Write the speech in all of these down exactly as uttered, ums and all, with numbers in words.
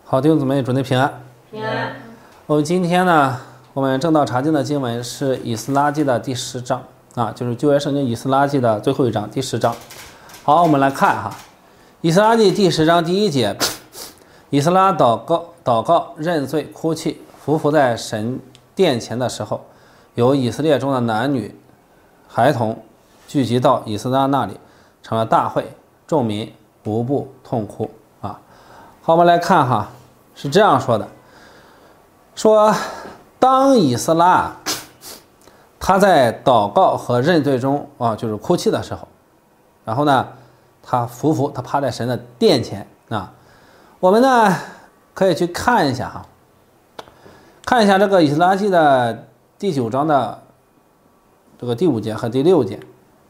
好，弟兄姊妹，祝你平安。 平安。 我们今天呢，我们正道查经的经文是以斯拉记的第十章啊，就是旧约圣经以斯拉记的最后一章，第十章。好，我们来看哈，以斯拉记第十章第一节，以斯拉祷告、祷告、认罪、哭泣，匍匐在神殿前的时候，有以色列中的男女、孩童聚集到以斯拉那里，成了大会，众民无不痛哭啊。好，我们来看哈，是这样说的。说当以斯拉他在祷告和认罪中啊，就是哭泣的时候，然后呢他匍匐，他趴在神的殿前啊。我们呢可以去看一下哈，看一下这个以斯拉记的第九章的这个第五节和第六节。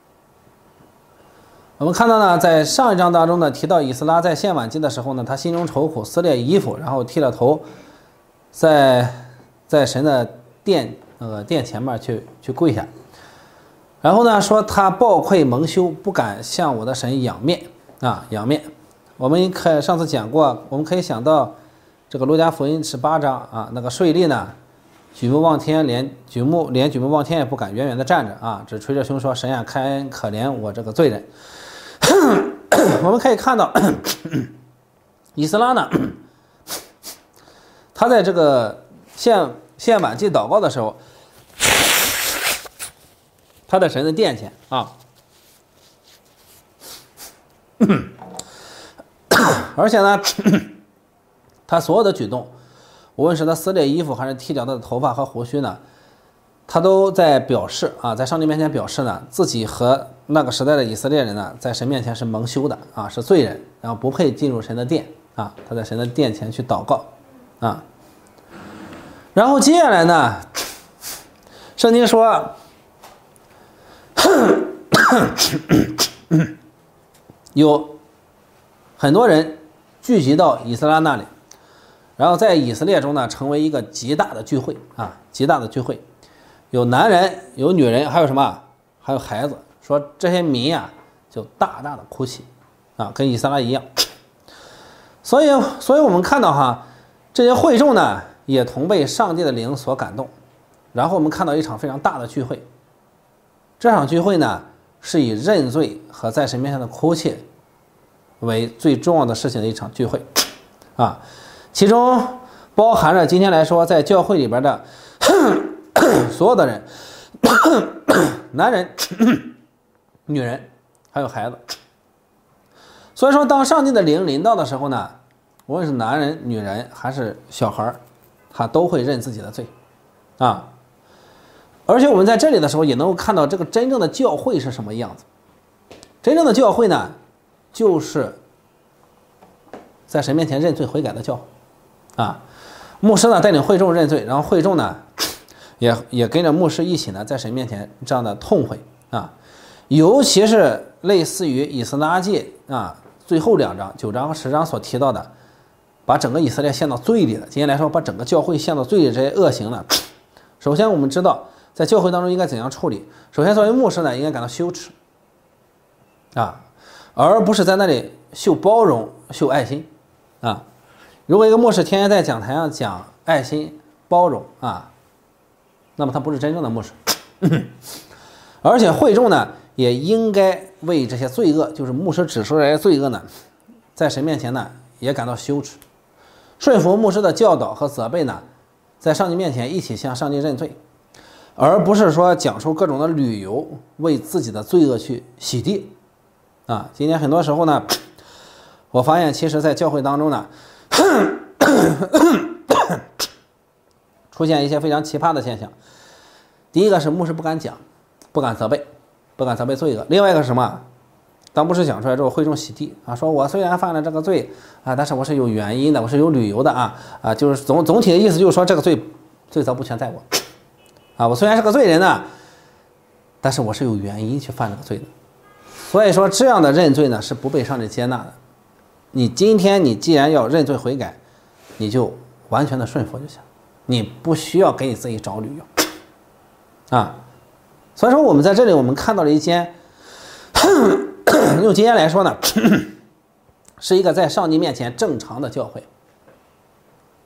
我们看到呢，在上一章当中呢提到以斯拉在献晚祭的时候呢，他心中愁苦，撕裂衣服，然后剃了头，在在神的殿那个殿前面去去跪下，然后呢说他抱愧蒙羞，不敢向我的神仰面啊仰面。我们可上次讲过，我们可以想到这个路加福音十八章啊，那个税吏呢举目望天，连举目连举目望天也不敢，远远的站着啊，只捶着胸说：“神啊，开恩可怜我这个罪人。”我们可以看到，以斯拉呢，他在这个献献晚祭祷告的时候，他在神的殿前啊，而且呢，他所有的举动，无论是他撕裂衣服还是剃掉他的头发和胡须呢，他都在表示啊，在上帝面前表示呢，自己和那个时代的以色列人呢，在神面前是蒙羞的啊，是罪人，然后不配进入神的殿啊。他在神的殿前去祷告啊。然后接下来呢，圣经说，有很多人聚集到以斯拉那里，然后在以色列中呢，成为一个极大的聚会啊，极大的聚会。有男人，有女人，还有什么？还有孩子。说这些民呀、啊，就大大的哭泣，啊，跟以斯拉一样。所以，所以我们看到哈，这些会众呢，也同被上帝的灵所感动。然后我们看到一场非常大的聚会。这场聚会呢，是以认罪和在神面前的哭泣为最重要的事情的一场聚会，啊，其中包含着今天来说，在教会里边的所有的人，男人、女人，还有孩子。所以说，当上帝的灵临到的时候呢，无论是男人、女人还是小孩，他都会认自己的罪，啊。而且我们在这里的时候，也能够看到这个真正的教会是什么样子。真正的教会呢，就是在神面前认罪悔改的教会，啊。牧师呢带领会众认罪，然后会众呢也也跟着牧师一起呢在神面前这样的痛悔啊。尤其是类似于以斯拉记啊最后两章九章和十章所提到的，把整个以色列陷到罪里的，今天来说把整个教会陷到罪里这些恶行呢，首先我们知道在教会当中应该怎样处理。首先作为牧师呢，应该感到羞耻啊，而不是在那里秀包容秀爱心啊。如果一个牧师天天在讲台上讲爱心包容啊，那么他不是真正的牧师。而且会众呢也应该为这些罪恶，就是牧师指出这些罪恶呢，在神面前呢也感到羞耻，顺服牧师的教导和责备呢，在上帝面前一起向上帝认罪，而不是说讲出各种的理由为自己的罪恶去洗地啊。今天很多时候呢，我发现其实在教会当中呢出现一些非常奇葩的现象。第一个是牧师不敢讲，不敢责备，不敢责备罪恶。另外一个是什么？当牧师讲出来之后，会众洗地啊，说我虽然犯了这个罪啊，但是我是有原因的，我是有理由的啊啊，就是总总体的意思就是说这个罪罪责不全在我啊，我虽然是个罪人呢，但是我是有原因去犯这个罪的。所以说这样的认罪呢是不被上帝接纳的。你今天你既然要认罪悔改，你就完全的顺服就行，你不需要给你自己找理由啊。所以说我们在这里我们看到了一间用今天来说呢是一个在上帝面前正常的教会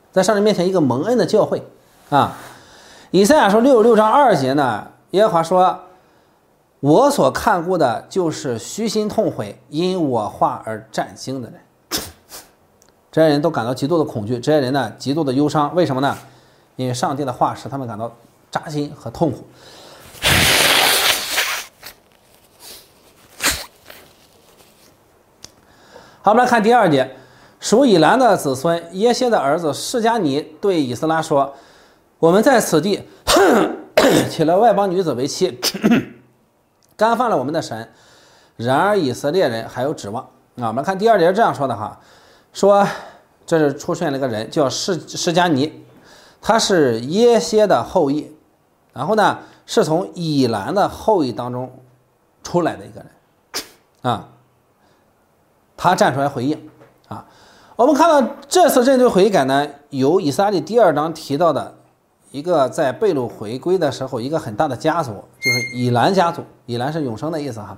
在上帝面前一个蒙恩的教会啊。以赛亚书六十六章二节呢，耶和华说：“我所看顾的就是虚心痛悔，因我话而战惊的人。”这些人都感到极度的恐惧，这些人呢极度的忧伤，为什么呢？因为上帝的话使他们感到扎心和痛苦。好，我们来看第二节，属以兰的子孙耶歇的儿子示迦尼对以斯拉说：“我们在此地娶了外邦女子为妻，干犯了我们的神。然而以色列人还有指望。”啊，我们看第二节是这样说的哈，说这是出现了一个人叫示示迦尼，他是耶歇的后裔，然后呢是从以兰的后裔当中出来的一个人啊。他站出来回应啊，我们看到这次认罪悔改呢，有以撒历第二章提到的一个在被掳回归的时候一个很大的家族，就是以兰家族。以兰是永生的意思哈。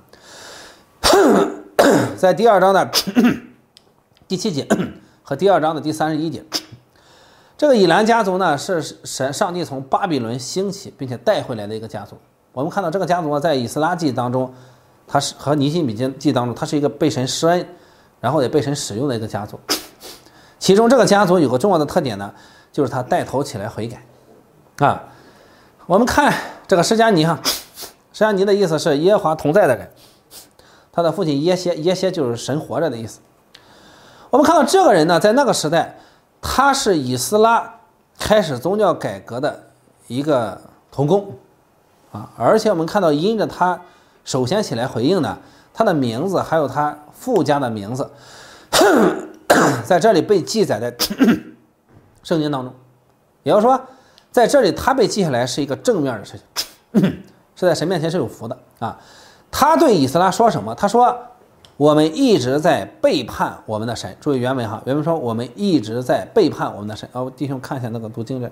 在第二章的第七节和第二章的第三十一节，这个以兰家族呢是神上帝从巴比伦兴起并且带回来的一个家族。我们看到这个家族在以斯拉记当中，它是和尼希米记当中，它是一个被神施恩然后也被神使用的一个家族。其中这个家族有个重要的特点呢，就是他带头起来悔改啊。我们看这个示迦尼哈，示迦尼的意思是耶和华同在的人，他的父亲耶歇，耶歇就是神活着的意思。我们看到这个人呢，在那个时代他是以斯拉开始宗教改革的一个同工啊，而且我们看到因着他首先起来回应呢，他的名字还有他父家的名字在这里被记载在圣经当中，也就是说在这里他被记下来是一个正面的事情，是在神面前是有福的啊。他对以斯拉说什么？他说我们一直在背叛我们的神。注意原文哈，原文说我们一直在背叛我们的神。哦，弟兄看一下那个读经这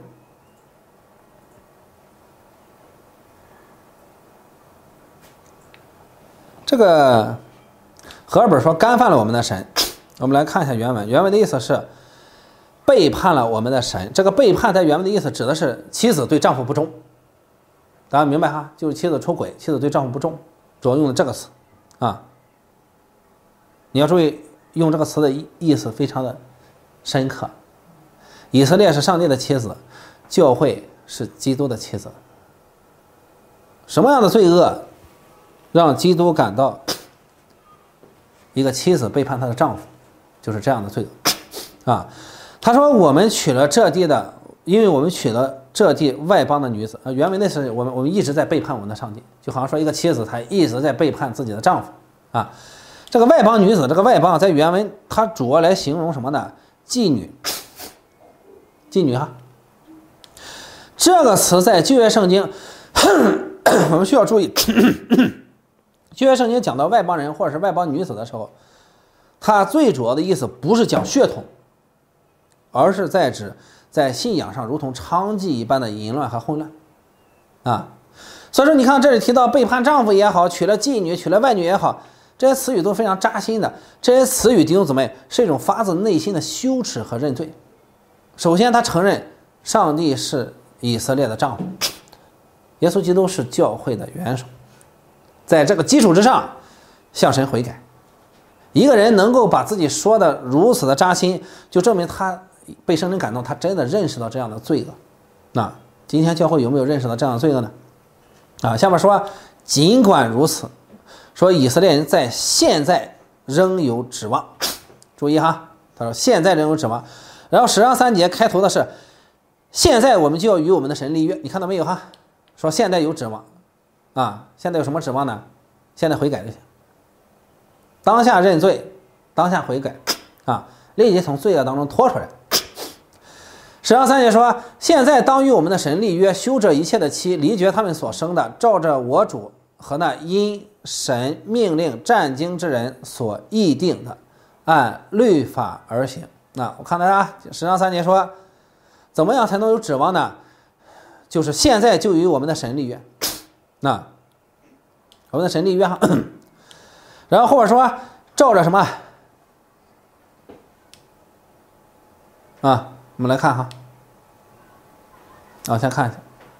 这个和尔本说干犯了我们的神。我们来看一下原文，原文的意思是背叛了我们的神。这个背叛在原文的意思指的是妻子对丈夫不忠，大家明白哈？就是妻子出轨，妻子对丈夫不忠，主要用的这个词啊。你要注意用这个词的意思非常的深刻。以色列是上帝的妻子，教会是基督的妻子。什么样的罪恶让基督感到一个妻子背叛她的丈夫？就是这样的罪恶啊。他说我们娶了这地的，因为我们娶了这地外邦的女子啊。原文的是我们我们一直在背叛我们的上帝，就好像说一个妻子她一直在背叛自己的丈夫啊。这个外邦女子，这个外邦在原文它主要来形容什么呢？妓女，妓女哈。这个词在旧约圣经我们需要注意旧约圣经讲到外邦人或者是外邦女子的时候，它最主要的意思不是讲血统，而是在指在信仰上如同娼妓一般的淫乱和混乱啊。所以说你看这里提到背叛丈夫也好，娶了妓女娶了外女也好，这些词语都非常扎心的。这些词语弟兄姊妹是一种发自内心的羞耻和认罪。首先他承认上帝是以色列的丈夫，耶稣基督是教会的元首，在这个基础之上向神悔改。一个人能够把自己说的如此的扎心，就证明他被圣灵感动，他真的认识到这样的罪恶。那今天教会有没有认识到这样的罪恶呢？啊，下面说尽管如此，说以色列人在现在仍有指望。注意哈，他说现在仍有指望。然后十章三节开头的是现在我们就要与我们的神立约，你看到没有哈？说现在有指望啊，现在有什么指望呢？现在悔改就行，当下认罪，当下悔改啊，立即从罪恶当中脱出来。十章三节说现在当与我们的神立约，休这一切的妻，离绝他们所生的，照着我主和那因神命令战经之人所议定的，按律法而行。那我看大家十章三节说怎么样才能有指望呢？就是现在就与我们的神立约，那我们的神立约哈。然后或者说照着什么啊？我们来看哈， 啊，先看一下，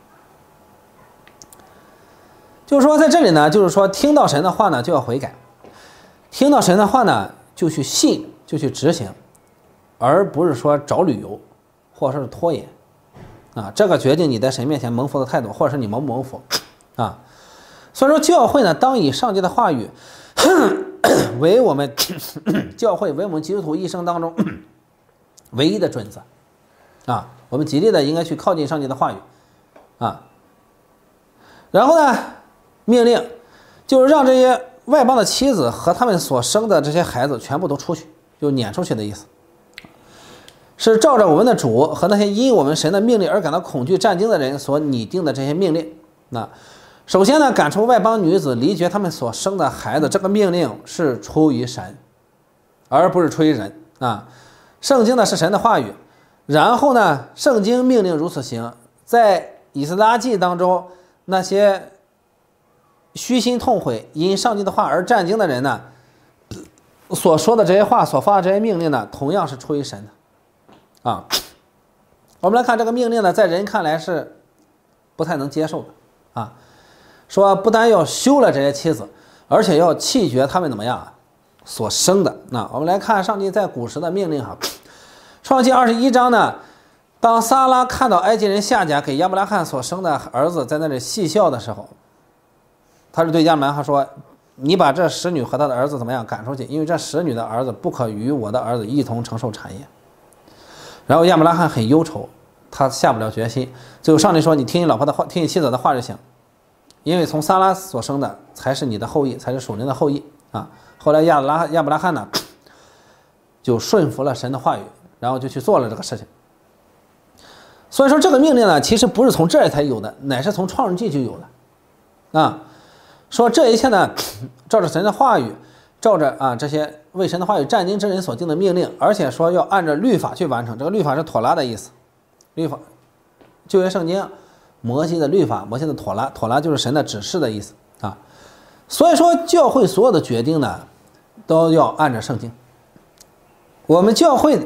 就是说在这里呢，就是说听到神的话呢就要悔改，听到神的话呢就去信，就去执行，而不是说找理由或者是拖延啊，这个决定你在神面前蒙福的态度，或者是你蒙不蒙福啊。所以说教会呢，当以上帝的话语为我们教会为我们基督徒一生当中唯一的准则啊，我们极力的应该去靠近上帝的话语啊。然后呢，命令就是让这些外邦的妻子和他们所生的这些孩子全部都出去，就撵出去的意思，是照着我们的主和那些因我们神的命令而感到恐惧战惊的人所拟定的这些命令。那首先呢，赶出外邦女子，离绝他们所生的孩子，这个命令是出于神，而不是出于人啊。圣经呢是神的话语，然后呢，圣经命令如此行。在以斯拉记当中，那些虚心痛悔、因上帝的话而战惊的人呢，所说的这些话、所发的这些命令呢，同样是出于神的啊。我们来看这个命令呢，在人看来是不太能接受的啊。说不但要休了这些妻子，而且要弃绝他们怎么样啊所生的。那我们来看上帝在古时的命令哈，创纪二十一章呢，当撒拉看到埃及人夏甲给亚伯拉罕所生的儿子在那里戏笑的时候，他是对亚伯拉罕说：“你把这使女和他的儿子怎么样赶出去？因为这使女的儿子不可与我的儿子一同承受产业。”然后亚伯拉罕很忧愁，他下不了决心。最后上帝说：“你听你老婆的话，听你妻子的话就行。因为从撒拉所生的才是你的后裔，才是属灵的后裔啊。”后来亚拉亚伯拉罕呢，就顺服了神的话语，然后就去做了这个事情。所以说这个命令呢，其实不是从这儿才有的，乃是从创世纪就有了啊。说这一切呢，照着神的话语，照着啊这些为神的话语战惊之人所定的命令，而且说要按照律法去完成。这个律法是妥拉的意思，律法旧约圣经。摩西的律法，摩西的妥拉，妥拉就是神的指示的意思啊。所以说教会所有的决定呢，都要按照圣经。我们教会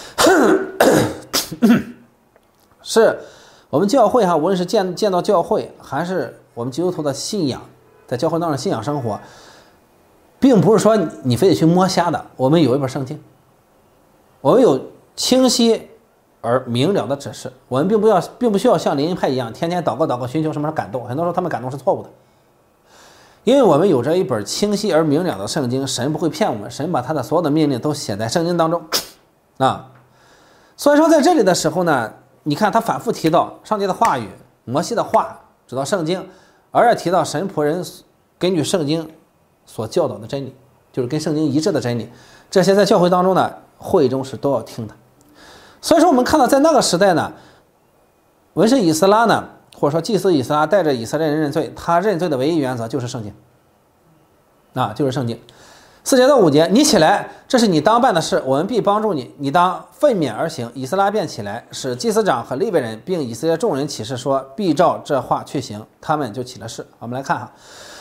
是我们教会哈，无论是建建造教会，还是我们基督徒的信仰，在教会当中的信仰生活，并不是说你非得去摸瞎的。我们有一本圣经，我们有清晰而明了的指示，我们并不要，并不需要像灵恩派一样天天祷告祷告寻求什么感动。很多时候他们感动是错误的，因为我们有着一本清晰而明了的圣经，神不会骗我们，神把他的所有的命令都写在圣经当中啊。所以说在这里的时候呢，你看他反复提到上帝的话语、摩西的话，直到圣经，而且提到神仆人根据圣经所教导的真理，就是跟圣经一致的真理，这些在教会当中呢，会中是都要听的。所以说我们看到在那个时代呢，文士以斯拉呢，或者说祭司以斯拉带着以色列人认罪，他认罪的唯一原则就是圣经啊，就是圣经。四节到五节，你起来，这是你当办的事，我们必帮助你，你当奋勉而行。以斯拉便起来，使祭司长和利未人并以色列众人起誓说，必照这话去行，他们就起了誓。我们来看哈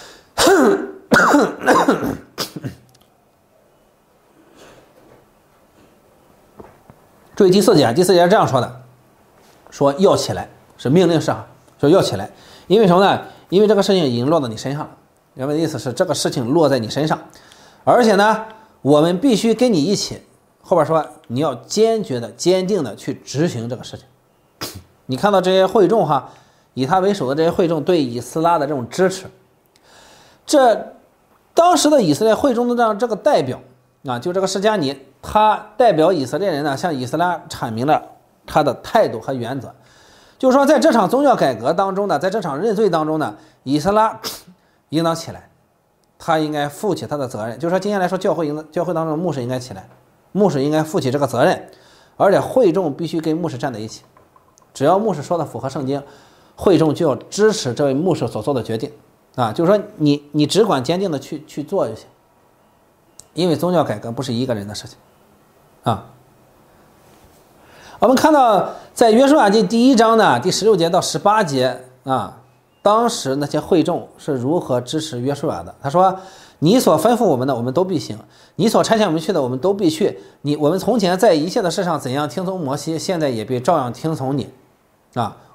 注意第四节，第四节是这样说的，说要起来，是命令式啊，说要起来。因为什么呢？因为这个事情已经落到你身上了。原文的意思是这个事情落在你身上，而且呢，我们必须跟你一起。后边说你要坚决的、坚定的去执行这个事情。你看到这些会众哈，以他为首的这些会众对以斯拉的这种支持，这当时的以色列会众的这样这个代表啊，就这个释迦尼，他代表以色列人呢，向以斯拉阐明了他的态度和原则，就是说在这场宗教改革当中呢，在这场认罪当中呢，以斯拉应当起来，他应该负起他的责任。就是说今天来说，教会应教会当中牧师应该起来，牧师应该负起这个责任，而且会众必须跟牧师站在一起。只要牧师说的符合圣经，会众就要支持这位牧师所做的决定啊，就是说你你只管坚定的去去做就行。因为宗教改革不是一个人的事情啊。我们看到在约书亚记第一章呢，第十六节到十八节啊，当时那些会众是如何支持约书亚的。他说，你所吩咐我们的我们都必行，你所差遣我们去的我们都必去，你我们从前在一切的事上怎样听从摩西，现在也必照样听从你啊。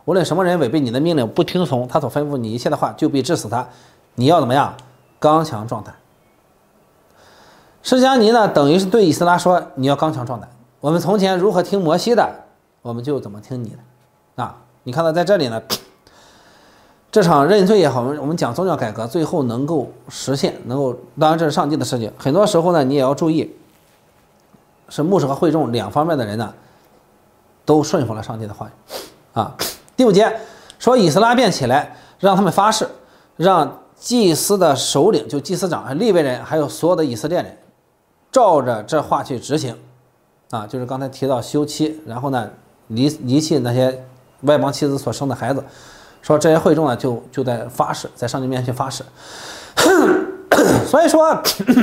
无论什么人违背你的命令，不听从他所吩咐你一切的话，就必治死他。你要怎么样？刚强壮胆。释迦尼呢，等于是对以斯拉说，你要刚强壮胆。我们从前如何听摩西的，我们就怎么听你的。啊，你看到在这里呢，这场认罪也好，我们讲宗教改革，最后能够实现，能够，当然这是上帝的事情。很多时候呢，你也要注意，是牧师和会众两方面的人呢，都顺服了上帝的话语。啊，第五节说，以斯拉便起来，让他们发誓，让祭司的首领，就祭司长、利未人，还有所有的以色列人，照着这话去执行。啊，就是刚才提到休妻，然后呢离离弃那些外邦妻子所生的孩子，说这些会众呢就就在发誓，在上帝面前发誓。所以说，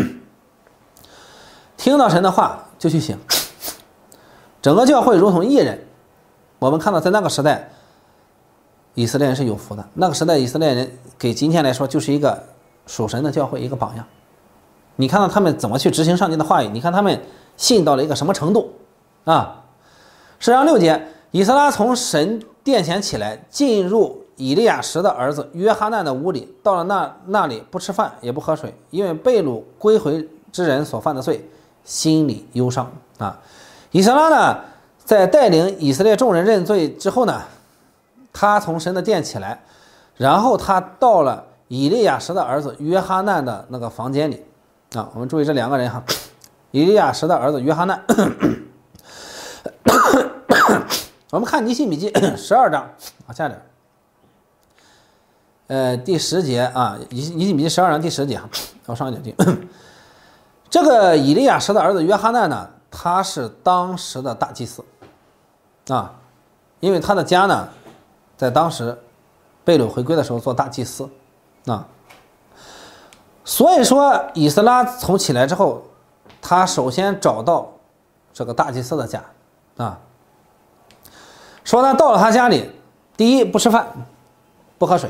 听到神的话就去行。整个教会如同一人。我们看到在那个时代，以色列人是有福的。那个时代以色列人给今天来说就是一个属神的教会，一个榜样。你看到他们怎么去执行上帝的话语，你看他们信到了一个什么程度啊？十章六节，以斯拉从神殿前起来，进入以利亚实的儿子约哈难的屋里，到了那那里不吃饭也不喝水，因为被掳归回之人所犯的罪，心里忧伤啊。以斯拉呢，在带领以色列众人认罪之后呢，他从神的殿起来，然后他到了以利亚实的儿子约哈难的那个房间里啊。我们注意这两个人哈，以利亚实的儿子约哈难。我们看尼希米记十二章往下点，呃，第十节啊，尼希米记十二章第十节，我上一点进。这个以利亚实的儿子约哈难呢，他是当时的大祭司啊，因为他的家呢，在当时被掳回归的时候做大祭司啊，所以说以斯拉从起来之后，他首先找到这个大祭司的家啊。说呢，到了他家里，第一不吃饭，不喝水，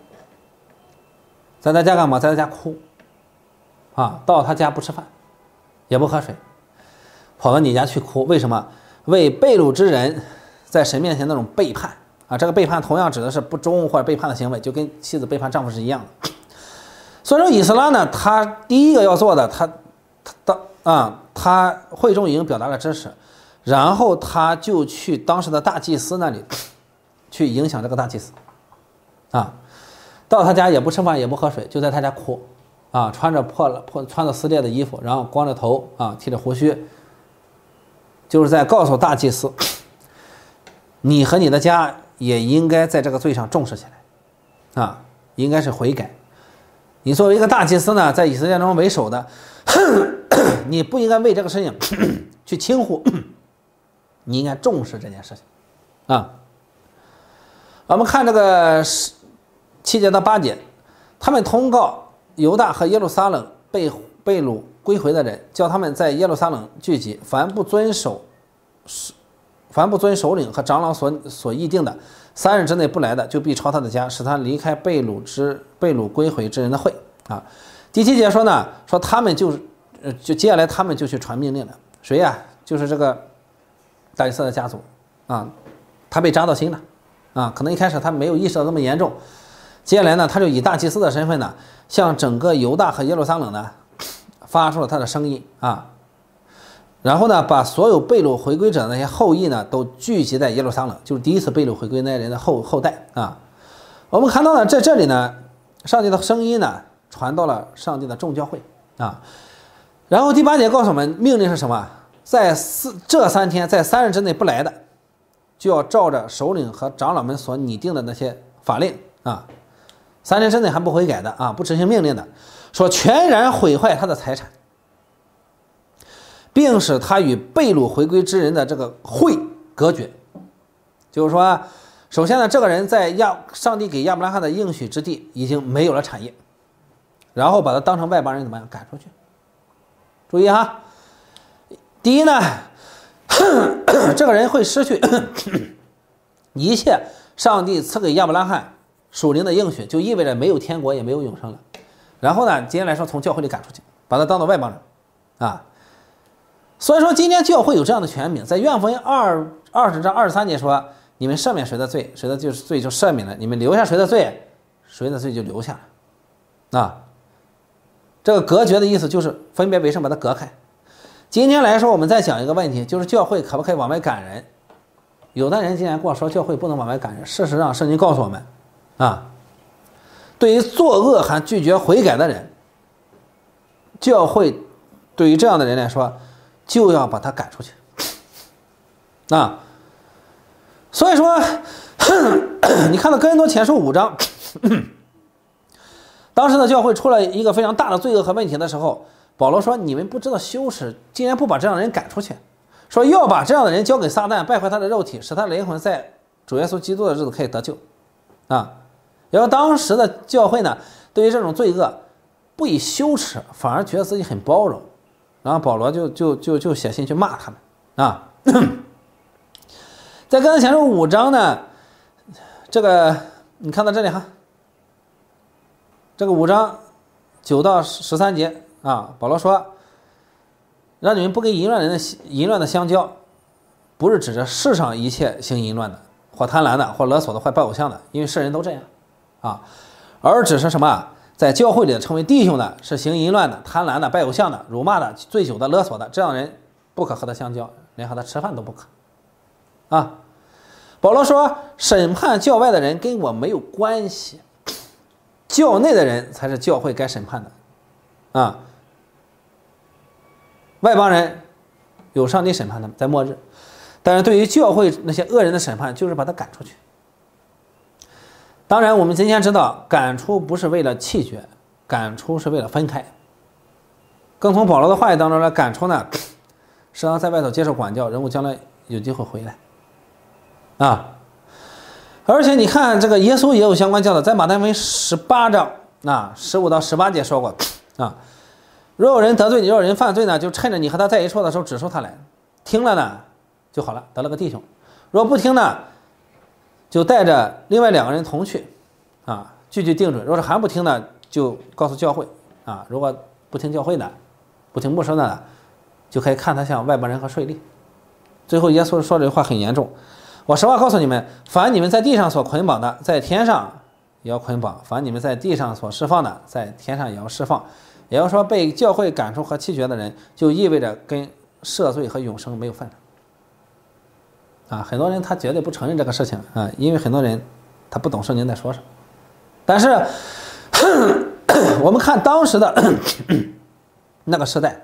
在他家干嘛？在他家哭，啊，到了他家不吃饭，也不喝水，跑到你家去哭，为什么？为被掳之人在神面前那种背叛啊，这个背叛同样指的是不忠或者背叛的行为，就跟妻子背叛丈夫是一样的。所以说以斯拉呢，他第一个要做的，他他啊，他会众已经表达了支持。然后他就去当时的大祭司那里去影响这个大祭司啊，到他家也不吃饭也不喝水，就在他家哭啊，穿着破了破穿着撕裂的衣服，然后光着头啊，剃着胡须，就是在告诉大祭司，你和你的家也应该在这个罪上重视起来啊，应该是悔改。你作为一个大祭司呢，在以色列中为首的，你不应该为这个事情去轻忽。你应该重视这件事情啊。我们看这个七节到八节，他们通告犹大和耶路撒冷被被掳归回的人，叫他们在耶路撒冷聚集，凡不遵守凡不遵首领和长老所所议定的，三日之内不来的，就必抄他的家，使他离开被掳之被掳归回之人的会啊。第七节说呢，说他们就就接下来他们就去传命令了，谁呀、啊？就是这个大祭司的家族啊，他被扎到心了啊，可能一开始他没有意识到这么严重，接下来呢，他就以大祭司的身份呢，向整个犹大和耶路撒冷呢发出了他的声音啊，然后呢，把所有被掳回归者的那些后裔呢，都聚集在耶路撒冷，就是第一次被掳回归那些人的后后代啊。我们看到呢，在这里呢，上帝的声音呢传到了上帝的众教会啊。然后第八节告诉我们，命令是什么？在四这三天，在三日之内不来的，就要照着首领和长老们所拟定的那些法令啊，三天之内还不悔改的啊，不执行命令的，说全然毁坏他的财产，并使他与被掳回归之人的这个会隔绝。就是说，首先呢，这个人在亚上帝给亚伯拉罕的应许之地已经没有了产业，然后把他当成外邦人怎么样赶出去？注意哈。第一呢，这个人会失去一切上帝赐给亚伯拉罕属灵的应许，就意味着没有天国也没有永生了。然后呢，今天来说从教会里赶出去，把他当做外邦人啊。所以说今天教会有这样的权柄，在约翰福音二二十章二十三节说， 你们赦免谁的罪，谁的罪就赦免了；你们留下谁的罪，谁的罪就留下了。啊，这个隔绝的意思就是分别为圣，把它隔开。今天来说，我们再讲一个问题，就是教会可不可以往外赶人？有的人竟然跟我说教会不能往外赶人，事实上圣经告诉我们，啊，对于作恶还拒绝悔改的人，教会对于这样的人来说，就要把他赶出去。啊，所以说，你看到哥林多前书五章，当时的教会出了一个非常大的罪恶和问题的时候，保罗说：“你们不知道羞耻，竟然不把这样的人赶出去。”说要把这样的人交给撒旦，败坏他的肉体，使他的灵魂在主耶稣基督的日子可以得救。啊，然后当时的教会呢，对于这种罪恶不以羞耻，反而觉得自己很包容。然后保罗就就就就写信去骂他们啊。在哥林多前书五章呢，这个你看到这里哈，这个五章九到十三节啊，保罗说。让你们不跟淫乱人的淫乱的相交，不是指着世上一切行淫乱的，或贪婪的，或勒索的，或拜偶像的，因为世人都这样啊，而只是什么，在教会里成为弟兄的，是行淫乱的、贪婪的、拜偶像的、辱骂的、醉酒的、勒索的，这样的人不可和他相交，连和他吃饭都不可啊。保罗说，审判教外的人跟我没有关系，教内的人才是教会该审判的啊。外邦人有上帝审判他们在末日，但是对于教会那些恶人的审判就是把他赶出去。当然我们今天知道，赶出不是为了弃绝，赶出是为了分开。更从保罗的话语当中来赶出呢，是让在外头接受管教，人物将来有机会回来啊。而且你看这个耶稣也有相关教导，在马太福音十八章啊十五到十八节说过啊，若有人得罪你，若有人犯罪呢，就趁着你和他在一处的时候指出他来，听了呢就好了，得了个弟兄；若不听呢，就带着另外两个人同去啊，句句定准。若是还不听呢，就告诉教会啊，如果不听教会的，不听牧师的，就可以看他像外邦人和税吏。最后耶稣说这句话很严重，我实话告诉你们，凡你们在地上所捆绑的，在天上也要捆绑；凡你们在地上所释放的，在天上也要释放。也就是说，被教会赶出和弃绝的人，就意味着跟赦罪和永生没有份了啊！很多人他绝对不承认这个事情啊，因为很多人他不懂圣经在说什么。但是我们看当时的那个时代，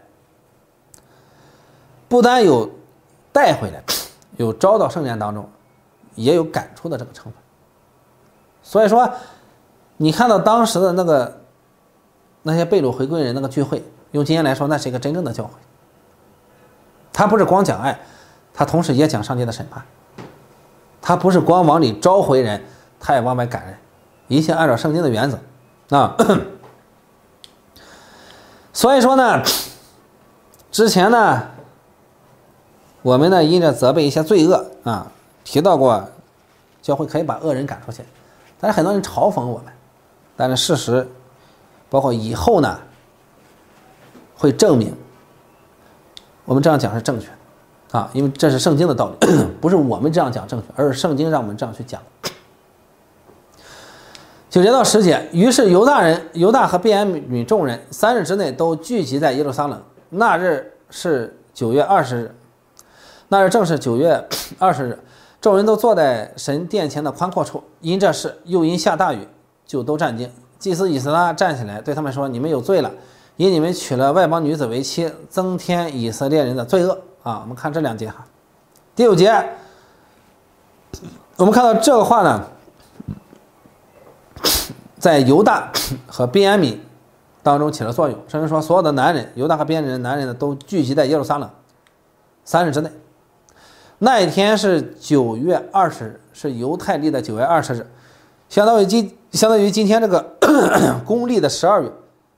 不单有带回来，有招到圣殿当中，也有赶出的这个成分。所以说，你看到当时的那个。那些被掳回归人那个聚会，用今天来说，那是一个真正的教会。他不是光讲爱，他同时也讲上帝的审判。他不是光往里招回人，他也往外赶人，一切按照圣经的原则啊。所以说呢，之前呢，我们呢因着责备一些罪恶啊，提到过教会可以把恶人赶出去，但是很多人嘲讽我们，但是事实。包括以后呢，会证明我们这样讲是正确的啊，因为这是圣经的道理，不是我们这样讲正确，而是圣经让我们这样去讲。九节到十节，于是犹大人、犹大和便雅悯众人三日之内都聚集在耶路撒冷。那日是九月二十日，那日正是九月二十日，众人都坐在神殿前的宽阔处，因这事又因下大雨，就都战惊。祭司以斯拉站起来对他们说，你们有罪了，因你们娶了外邦女子为妻，增添以色列人的罪恶啊。我们看这两节哈。第九节我们看到这个话呢，在犹大和便雅悯当中起了作用，甚至说所有的男人，犹大和便雅悯的男人呢，都聚集在耶路撒冷三日之内。那一天是九月二十日，是犹太历的九月二十日，相当于今相当于今天这个公历的十二月，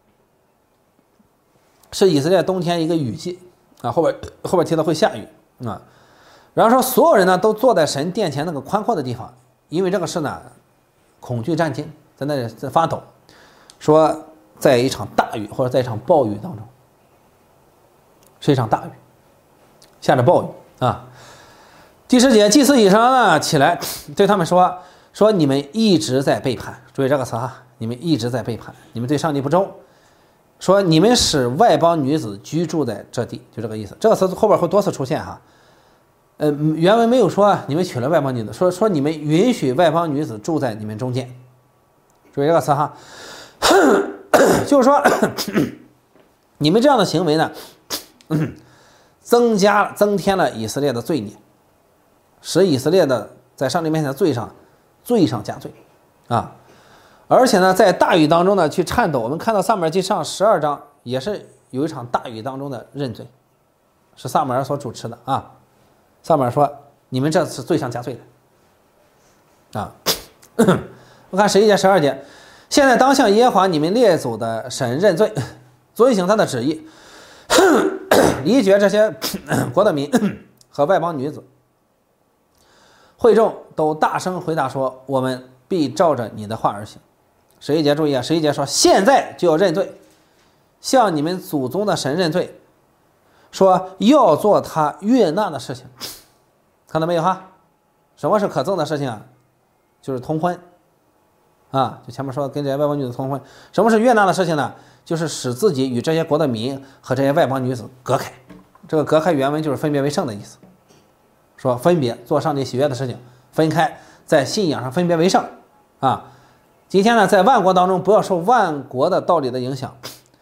是以色列冬天一个雨季啊，后边后边提到会下雨啊。然后说所有人呢都坐在神殿前那个宽阔的地方，因为这个事呢恐惧战惊，在那里在发抖，说在一场大雨或者在一场暴雨当中，是一场大雨，下着暴雨啊。 第十节，祭司以上呢起来对他们说：“说你们一直在背叛，注意这个词哈，你们一直在背叛，你们对上帝不忠。说你们使外邦女子居住在这地，就这个意思。这个词后边会多次出现哈。呃，原文没有说你们娶了外邦女子，说说你们允许外邦女子住在你们中间。注意这个词哈，就是说你们这样的行为呢，增加增添了以色列的罪孽。”使以色列的在上帝面前的罪上罪上加罪啊！而且呢，在大雨当中呢去颤抖。我们看到撒母耳记上十二章也是有一场大雨当中的认罪，是撒母耳所主持的啊。撒母耳说：“你们这是罪上加罪的啊！”我看十一节、十二节，现在当向耶和华你们列祖的神认罪，遵行他的旨意，离绝这些国的民和外邦女子。会众都大声回答说：“我们必照着你的话而行。”十一节注意啊，十一节说：“现在就要认罪，向你们祖宗的神认罪，说要做他悦纳的事情。”看到没有哈？什么是可憎的事情啊？就是通婚啊，就前面说跟这些外邦女子通婚。什么是悦纳的事情呢？就是使自己与这些国的民和这些外邦女子隔开。这个隔开原文就是分别为圣的意思。说分别做上帝喜悦的事情，分开在信仰上分别为圣啊。今天呢，在万国当中不要受万国的道理的影响，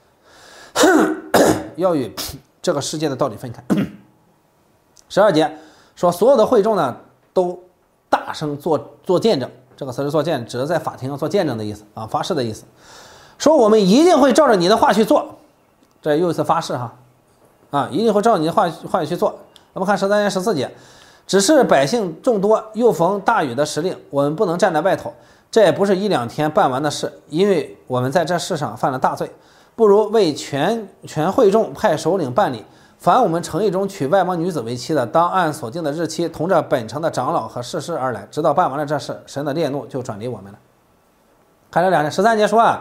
要与这个世界的道理分开。十二节说，所有的会众呢都大声做做见证，这个词是做见证，指的在法庭上做见证的意思啊，发誓的意思。说我们一定会照着你的话去做，这又一次发誓哈啊，一定会照着你的话话去做。我们看十三节、十四节。只是百姓众多，又逢大雨的时令，我们不能站在外头。这也不是一两天办完的事，因为我们在这世上犯了大罪，不如为全全会众派首领办理。凡我们城邑中娶外邦女子为妻的，当按所定的日期，同着本城的长老和士师而来，直到办完了这事，神的烈怒就转离我们了。看这两节，十三节说啊，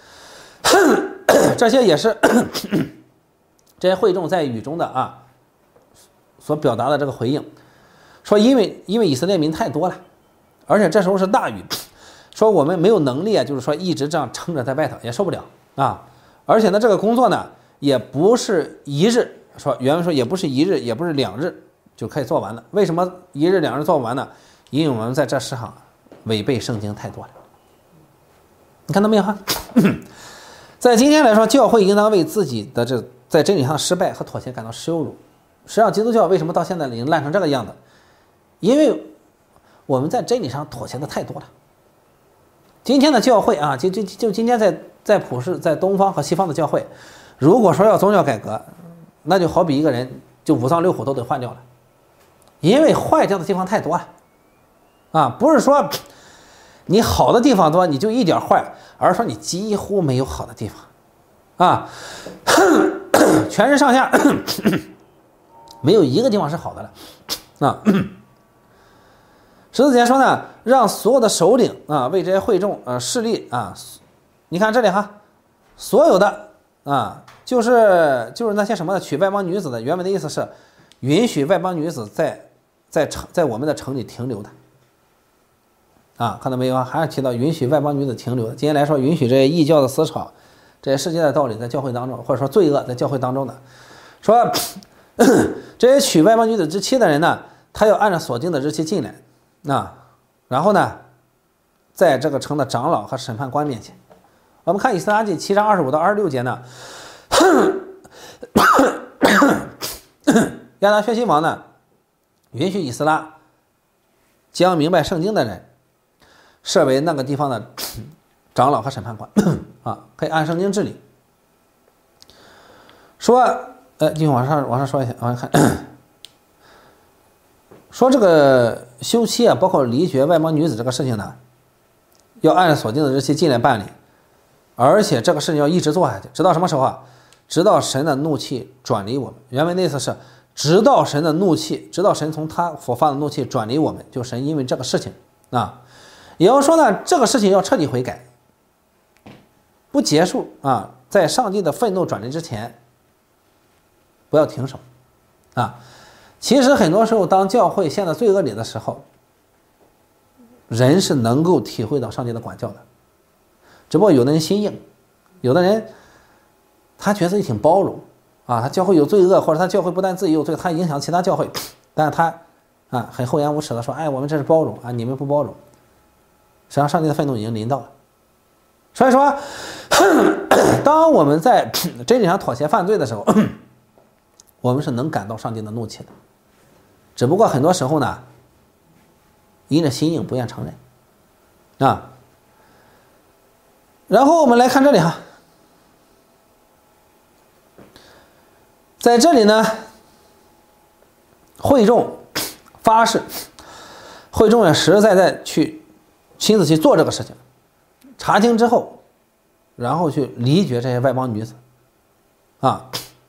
这些也是这些会众在雨中的啊所表达的这个回应。说因为因为以色列民太多了，而且这时候是大雨，说我们没有能力啊，就是说一直这样撑着在外头也受不了啊。而且呢，这个工作呢也不是一日，说原文说也不是一日，也不是两日就可以做完的。为什么一日两日做不完呢？因为我们在这世上违背圣经太多了。你看到没有哈？在今天来说，教会应当为自己的这在真理上失败和妥协感到羞辱。实际上，基督教为什么到现在已经烂成这个样子？因为我们在真理上妥协的太多了。今天的教会啊，就就就今天在在普世在东方和西方的教会，如果说要宗教改革，那就好比一个人就五脏六腑都得换掉了，因为坏掉的地方太多了啊！不是说你好的地方多你就一点坏，而是说你几乎没有好的地方啊，全身上下没有一个地方是好的了啊。十四节说呢，让所有的首领啊为这些会众呃势力啊，你看这里哈，所有的啊就是就是那些什么呢，娶外邦女子的，原文的意思是允许外邦女子在在城在我们的城里停留的啊，看到没有啊？还是提到允许外邦女子停留的。今天来说，允许这些异教的思潮，这些世界的道理在教会当中，或者说罪恶在教会当中的，说这些娶外邦女子之妻的人呢，他要按照所定的日期进来。那，然后呢，在这个城的长老和审判官面前，我们看以斯拉记七章二十五到二十六节呢，亚达薛西王呢，允许以斯拉将明白圣经的人设为那个地方的长老和审判官啊，可以按圣经治理。说，呃，继续往上往上说一下，往上看。说这个休妻啊，包括离绝外邦女子这个事情呢，要按所定的日期进来办理，而且这个事情要一直做下去，直到什么时候啊？直到神的怒气转离我们。原文的意思是，直到神的怒气，直到神从他所发的怒气转离我们，就神因为这个事情啊，也要说呢，这个事情要彻底悔改，不结束啊，在上帝的愤怒转离之前，不要停手啊。 其实很多时候，当教会陷在罪恶里的时候，人是能够体会到上帝的管教的。只不过有的人心硬，有的人他觉得自己挺包容啊，他教会有罪恶，或者他教会不但自己有罪，他影响其他教会，但是他啊很厚颜无耻的说，哎，我们这是包容啊，你们不包容。实际上，上帝的愤怒已经临到了。所以说，当我们在真理上妥协犯罪的时候，我们是能感到上帝的怒气的。只不过很多时候呢，因着心硬不愿承认啊。然后我们来看这里哈，在这里呢，会众发誓，会众也实实在在去亲自去做这个事情，查清之后，然后去离绝这些外邦女子啊。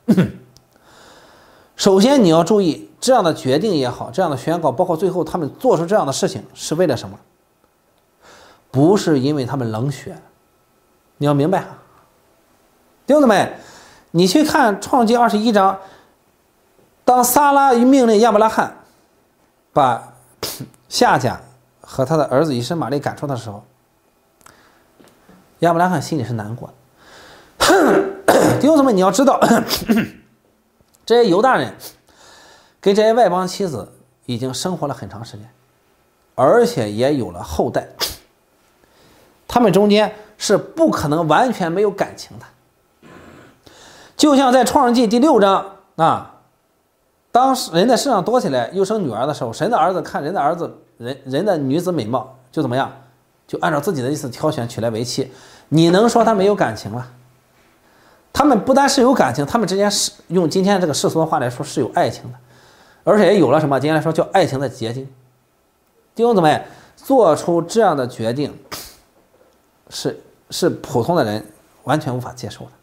首先你要注意，这样的决定也好，这样的宣告，包括最后他们做出这样的事情，是为了什么？不是因为他们冷血，你要明白啊，弟兄姊妹，你去看创世纪二十一章，当撒拉命令亚伯拉罕把夏甲和他的儿子以实玛利赶出的时候，亚伯拉罕心里是难过的。弟兄姊妹，你要知道，这些犹大人跟这些外邦妻子已经生活了很长时间，而且也有了后代，他们中间是不可能完全没有感情的。就像在创世纪第六章啊，当人在世上多起来又生女儿的时候，神的儿子看人的儿子人人的女子美貌，就怎么样，就按照自己的意思挑选娶来为妻。你能说他没有感情吗？他们不单是有感情，他们之间是用今天这个世俗的话来说是有爱情的，而且也有了什么？今天来说叫爱情的结晶。弟兄姊妹，做出这样的决定是是普通的人完全无法接受的。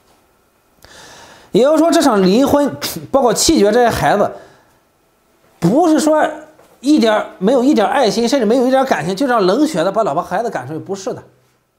也就是说，这场离婚，包括弃绝这些孩子，不是说一点没有一点爱心，甚至没有一点感情，就这样冷血的把老婆孩子赶出去，不是的。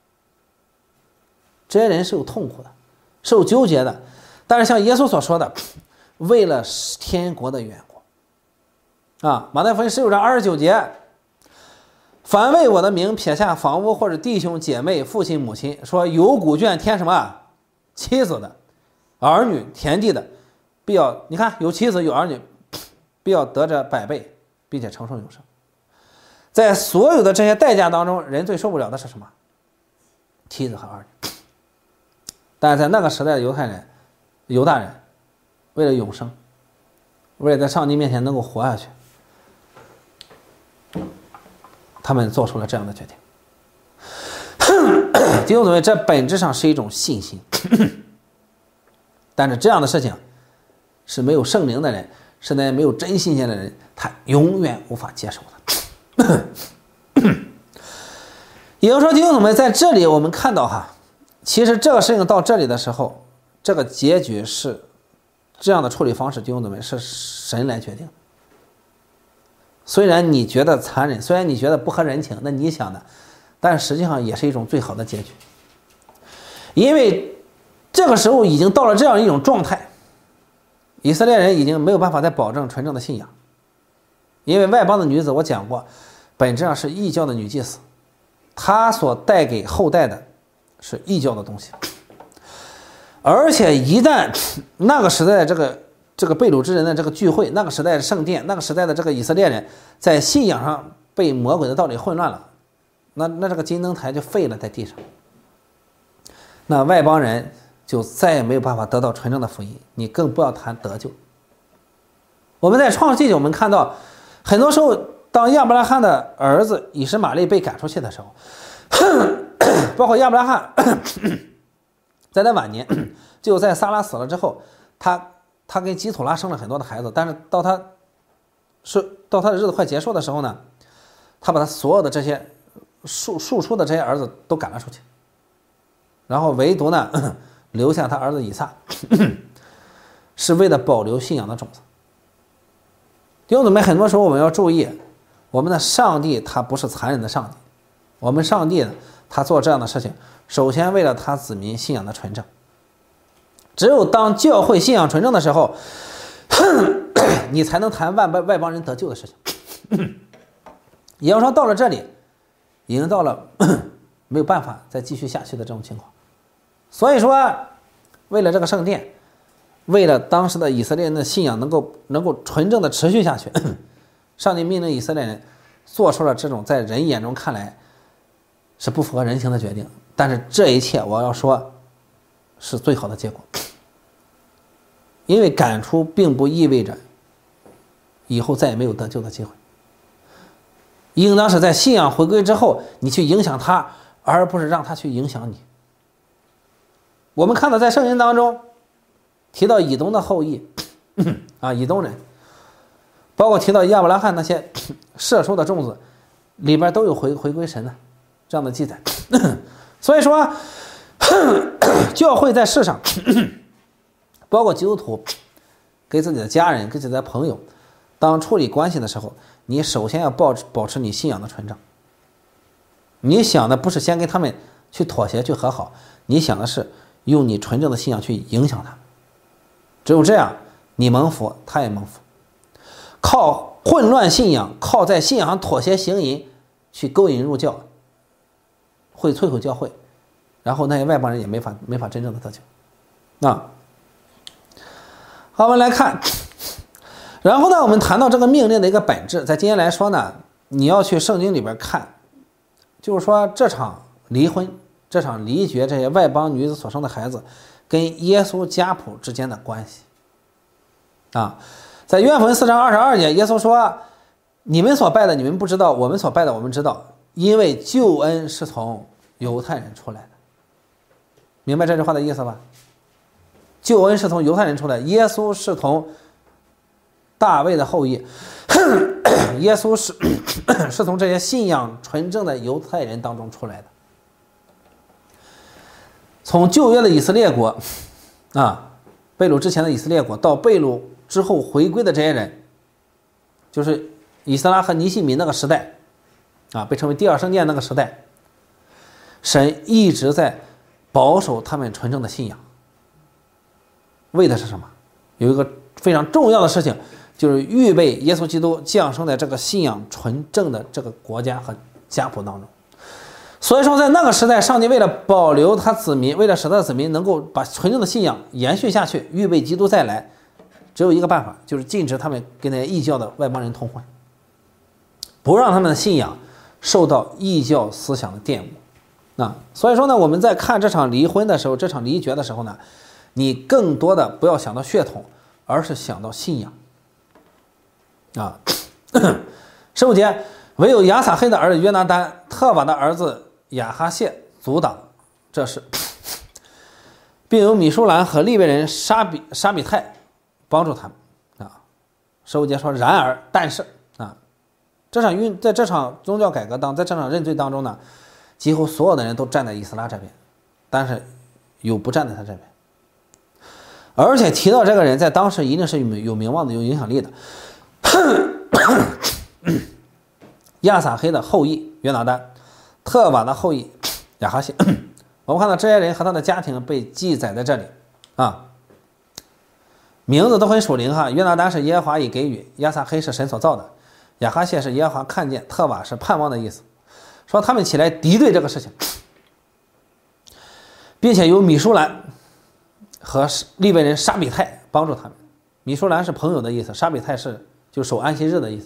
这些人是有痛苦的，是有纠结的，但是像耶稣所说的，为了天国的缘故啊，马太福音十九章二十九节，凡为我的名撇下房屋或者弟兄姐妹父亲母亲，说有古卷添什么妻子的儿女田地的，必要你看有妻子有儿女，必要得着百倍，并且承受永生。在所有的这些代价当中，人最受不了的是什么？妻子和儿女。但是在那个时代的犹太人、犹大人，为了永生，为了在上帝面前能够活下去，他们做出了这样的决定。弟兄姊妹，这本质上是一种信心，但是这样的事情是没有圣灵的人，是那没有真信心的人，他永远无法接受的。也就是说，弟兄姊妹，在这里我们看到哈。其实这个事情到这里的时候，这个结局是这样的处理方式，弟兄姊妹，是神来决定。虽然你觉得残忍，虽然你觉得不合人情，那你想的，但实际上也是一种最好的结局。因为这个时候已经到了这样一种状态，以色列人已经没有办法再保证纯正的信仰，因为外邦的女子我讲过，本质上是异教的女祭司，她所带给后代的是异教的东西，而且一旦那个时代的这个这个被掳之人的这个聚会，那个时代的圣殿，那个时代的这个以色列人在信仰上被魔鬼的道理混乱了，那那这个金灯台就废了在地上，那外邦人就再也没有办法得到纯正的福音，你更不要谈得救。我们在创世纪我们看到，很多时候当亚伯拉罕的儿子以实玛利被赶出去的时候，包括亚伯拉罕在他晚年，就在撒拉死了之后，他他跟基土拉生了很多的孩子，但是到他是到他的日子快结束的时候呢，他把他所有的这些庶庶出的这些儿子都赶了出去，然后唯独呢留下他儿子以撒，是为了保留信仰的种子。弟兄姊妹，很多时候我们要注意，我们的上帝他不是残忍的上帝，我们上帝呢，他做这样的事情，首先为了他子民信仰的纯正。只有当教会信仰纯正的时候， 你才能谈外外邦人得救的事情。也就是说，到了这里，已经到了没有办法再继续下去的这种情况。所以说，为了这个圣殿，为了当时的以色列人的信仰能够能够纯正的持续下去，上帝命令以色列人做出了这种在人眼中看来是不符合人性的决定。但是这一切，我要说是最好的结果，因为赶出并不意味着以后再也没有得救的机会。应当是在信仰回归之后，你去影响他，而不是让他去影响你。我们看到在圣经当中提到以东的后裔啊，以东人，包括提到亚伯拉罕那些射出的种子，里边都有回回归神的这样的记载。所以说，教会在世上，包括基督徒，给自己的家人、给自己的朋友，当处理关系的时候，你首先要保持保持你信仰的纯正。你想的不是先跟他们去妥协、去和好，你想的是用你纯正的信仰去影响他们。只有这样，你蒙福，他也蒙福。靠混乱信仰，靠在信仰上妥协行淫，去勾引入教，会摧毁教会，然后那些外邦人也没法没法真正的得救。啊，好，我们来看，然后呢，我们谈到这个命令的一个本质，在今天来说呢，你要去圣经里边看，就是说这场离婚、这场离绝，这些外邦女子所生的孩子，跟耶稣家谱之间的关系。啊，在约翰福音四章二十二节，耶稣说：“你们所拜的，你们不知道；我们所拜的，我们知道，因为救恩是从犹太人出来的。”明白这句话的意思吧？救恩是从犹太人出来，耶稣是从大卫的后裔，耶稣是是从这些信仰纯正的犹太人当中出来的。从旧约的以色列国啊，被掳之前的以色列国，到被掳之后回归的这些人，就是以斯拉和尼希米那个时代啊，被称为第二圣殿那个时代，神一直在保守他们纯正的信仰。为的是什么？有一个非常重要的事情，就是预备耶稣基督降生在这个信仰纯正的这个国家和家谱当中。所以说在那个时代，上帝为了保留他子民，为了使他的子民能够把纯正的信仰延续下去，预备基督再来，只有一个办法，就是禁止他们跟那些异教的外邦人通婚，不让他们的信仰受到异教思想的玷污。那所以说呢，我们在看这场离婚的时候，这场离绝的时候呢，你更多的不要想到血统，而是想到信仰。啊，十五节，唯有亚撒黑的儿子约拿单、特瓦的儿子亚哈谢阻挡这事，并有米舒兰和利未人沙比沙比泰帮助他们。啊，十五节说，然而但是啊，这场运在这场宗教改革当，在这场认罪当中呢，几乎所有的人都站在以斯拉这边，但是有不站在他这边。而且提到这个人在当时一定是有名望的、有影响力的。亚撒黑的后裔约拿单，特瓦的后裔亚哈谢，我们看到这些人和他的家庭被记载在这里啊，名字都很属灵哈。约拿单是耶和华已给予，亚撒黑是神所造的，亚哈谢是耶和华看见，特瓦是盼望的意思。说他们起来敌对这个事情，并且有米舒兰和利未人沙比泰帮助他们。米舒兰是朋友的意思，沙比泰是就守安息日的意思。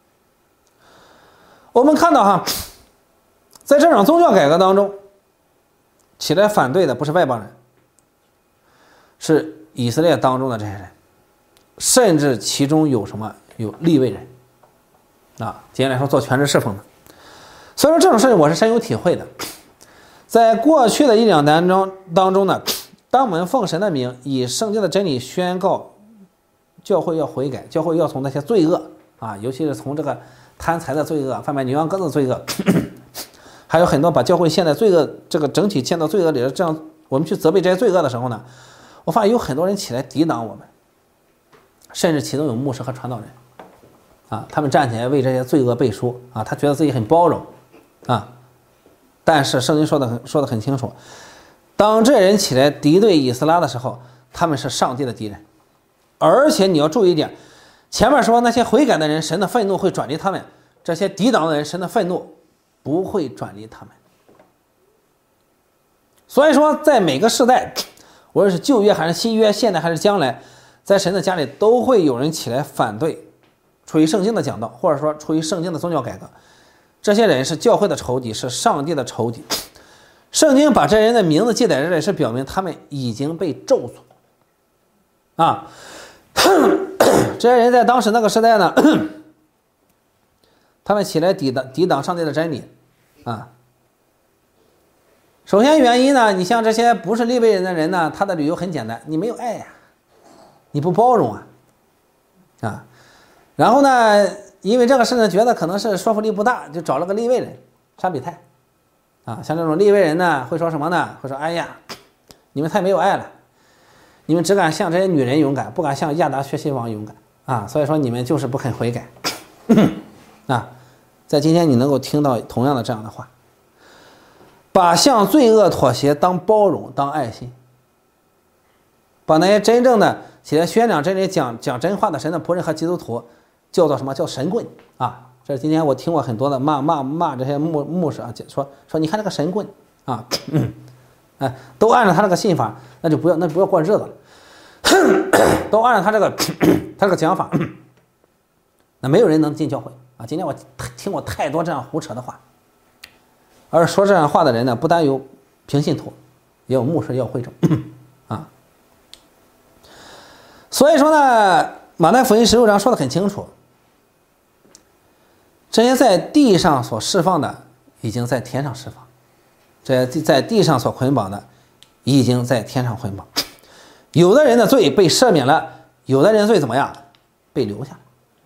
我们看到哈，在这场宗教改革当中，起来反对的不是外邦人，是以色列当中的这些人，甚至其中有什么有利未人啊，今天来说做全职侍奉的。所以说这种事情我是深有体会的。在过去的一两年中当中呢，当我们奉神的名，以圣经的真理宣告教会要悔改，教会要从那些罪恶啊，尤其是从这个贪财的罪恶、贩卖牛羊鸽子的罪恶，还有很多把教会陷在罪恶这个整体陷到罪恶里的，这样我们去责备这些罪恶的时候呢，我发现有很多人起来抵挡我们，甚至其中有牧师和传道人啊，他们站起来为这些罪恶背书啊，他觉得自己很包容啊，但是圣经说的很说的很清楚，当这人起来敌对以斯拉的时候，他们是上帝的敌人， 而且你要注意一点，前面说那些悔改的人，神的愤怒会转离他们；这些抵挡的人，神的愤怒不会转离他们。所以说，在每个时代，无论是旧约还是新约，现代还是将来，在神的家里都会有人起来反对出于圣经的讲道，或者说出于圣经的宗教改革。这些人是教会的仇敌，是上帝的仇敌。圣经把这些人的名字记在这里，是表明他们已经被咒诅啊。这些人在当时那个时代呢，他们起来抵挡抵挡上帝的真理啊。首先原因呢，你像这些不是利未人的人呢，他的理由很简单，你没有爱呀、啊，你不包容啊，啊，然后呢，因为这个事呢，觉得可能是说服力不大，就找了个利未人沙比泰，啊，像这种利未人呢，会说什么呢？会说，哎呀，你们太没有爱了，你们只敢向这些女人勇敢，不敢向亚达薛西王勇敢啊，所以说你们就是不肯悔改啊，在今天你能够听到同样的这样的话。把向罪恶妥协当包容当爱心，把那些真正的起来宣讲真理讲讲真话的神的仆人和基督徒叫做什么？叫神棍啊！这是今天我听过很多的骂骂骂这些牧牧师啊，说说你看这个神棍啊，嗯，哎，都按照他这个信法，那就不要那不要过日子了，都按照他这个他这个讲法，那没有人能进教会啊！今天我听过太多这样胡扯的话。而说这样话的人呢，不但有平信徒，也有牧师，也有会众啊。所以说呢，马太福音十六章说的很清楚，这些在地上所释放的，已经在天上释放；这些在地上所捆绑的，已经在天上捆绑。有的人的罪被赦免了，有的人的罪怎么样？被留下。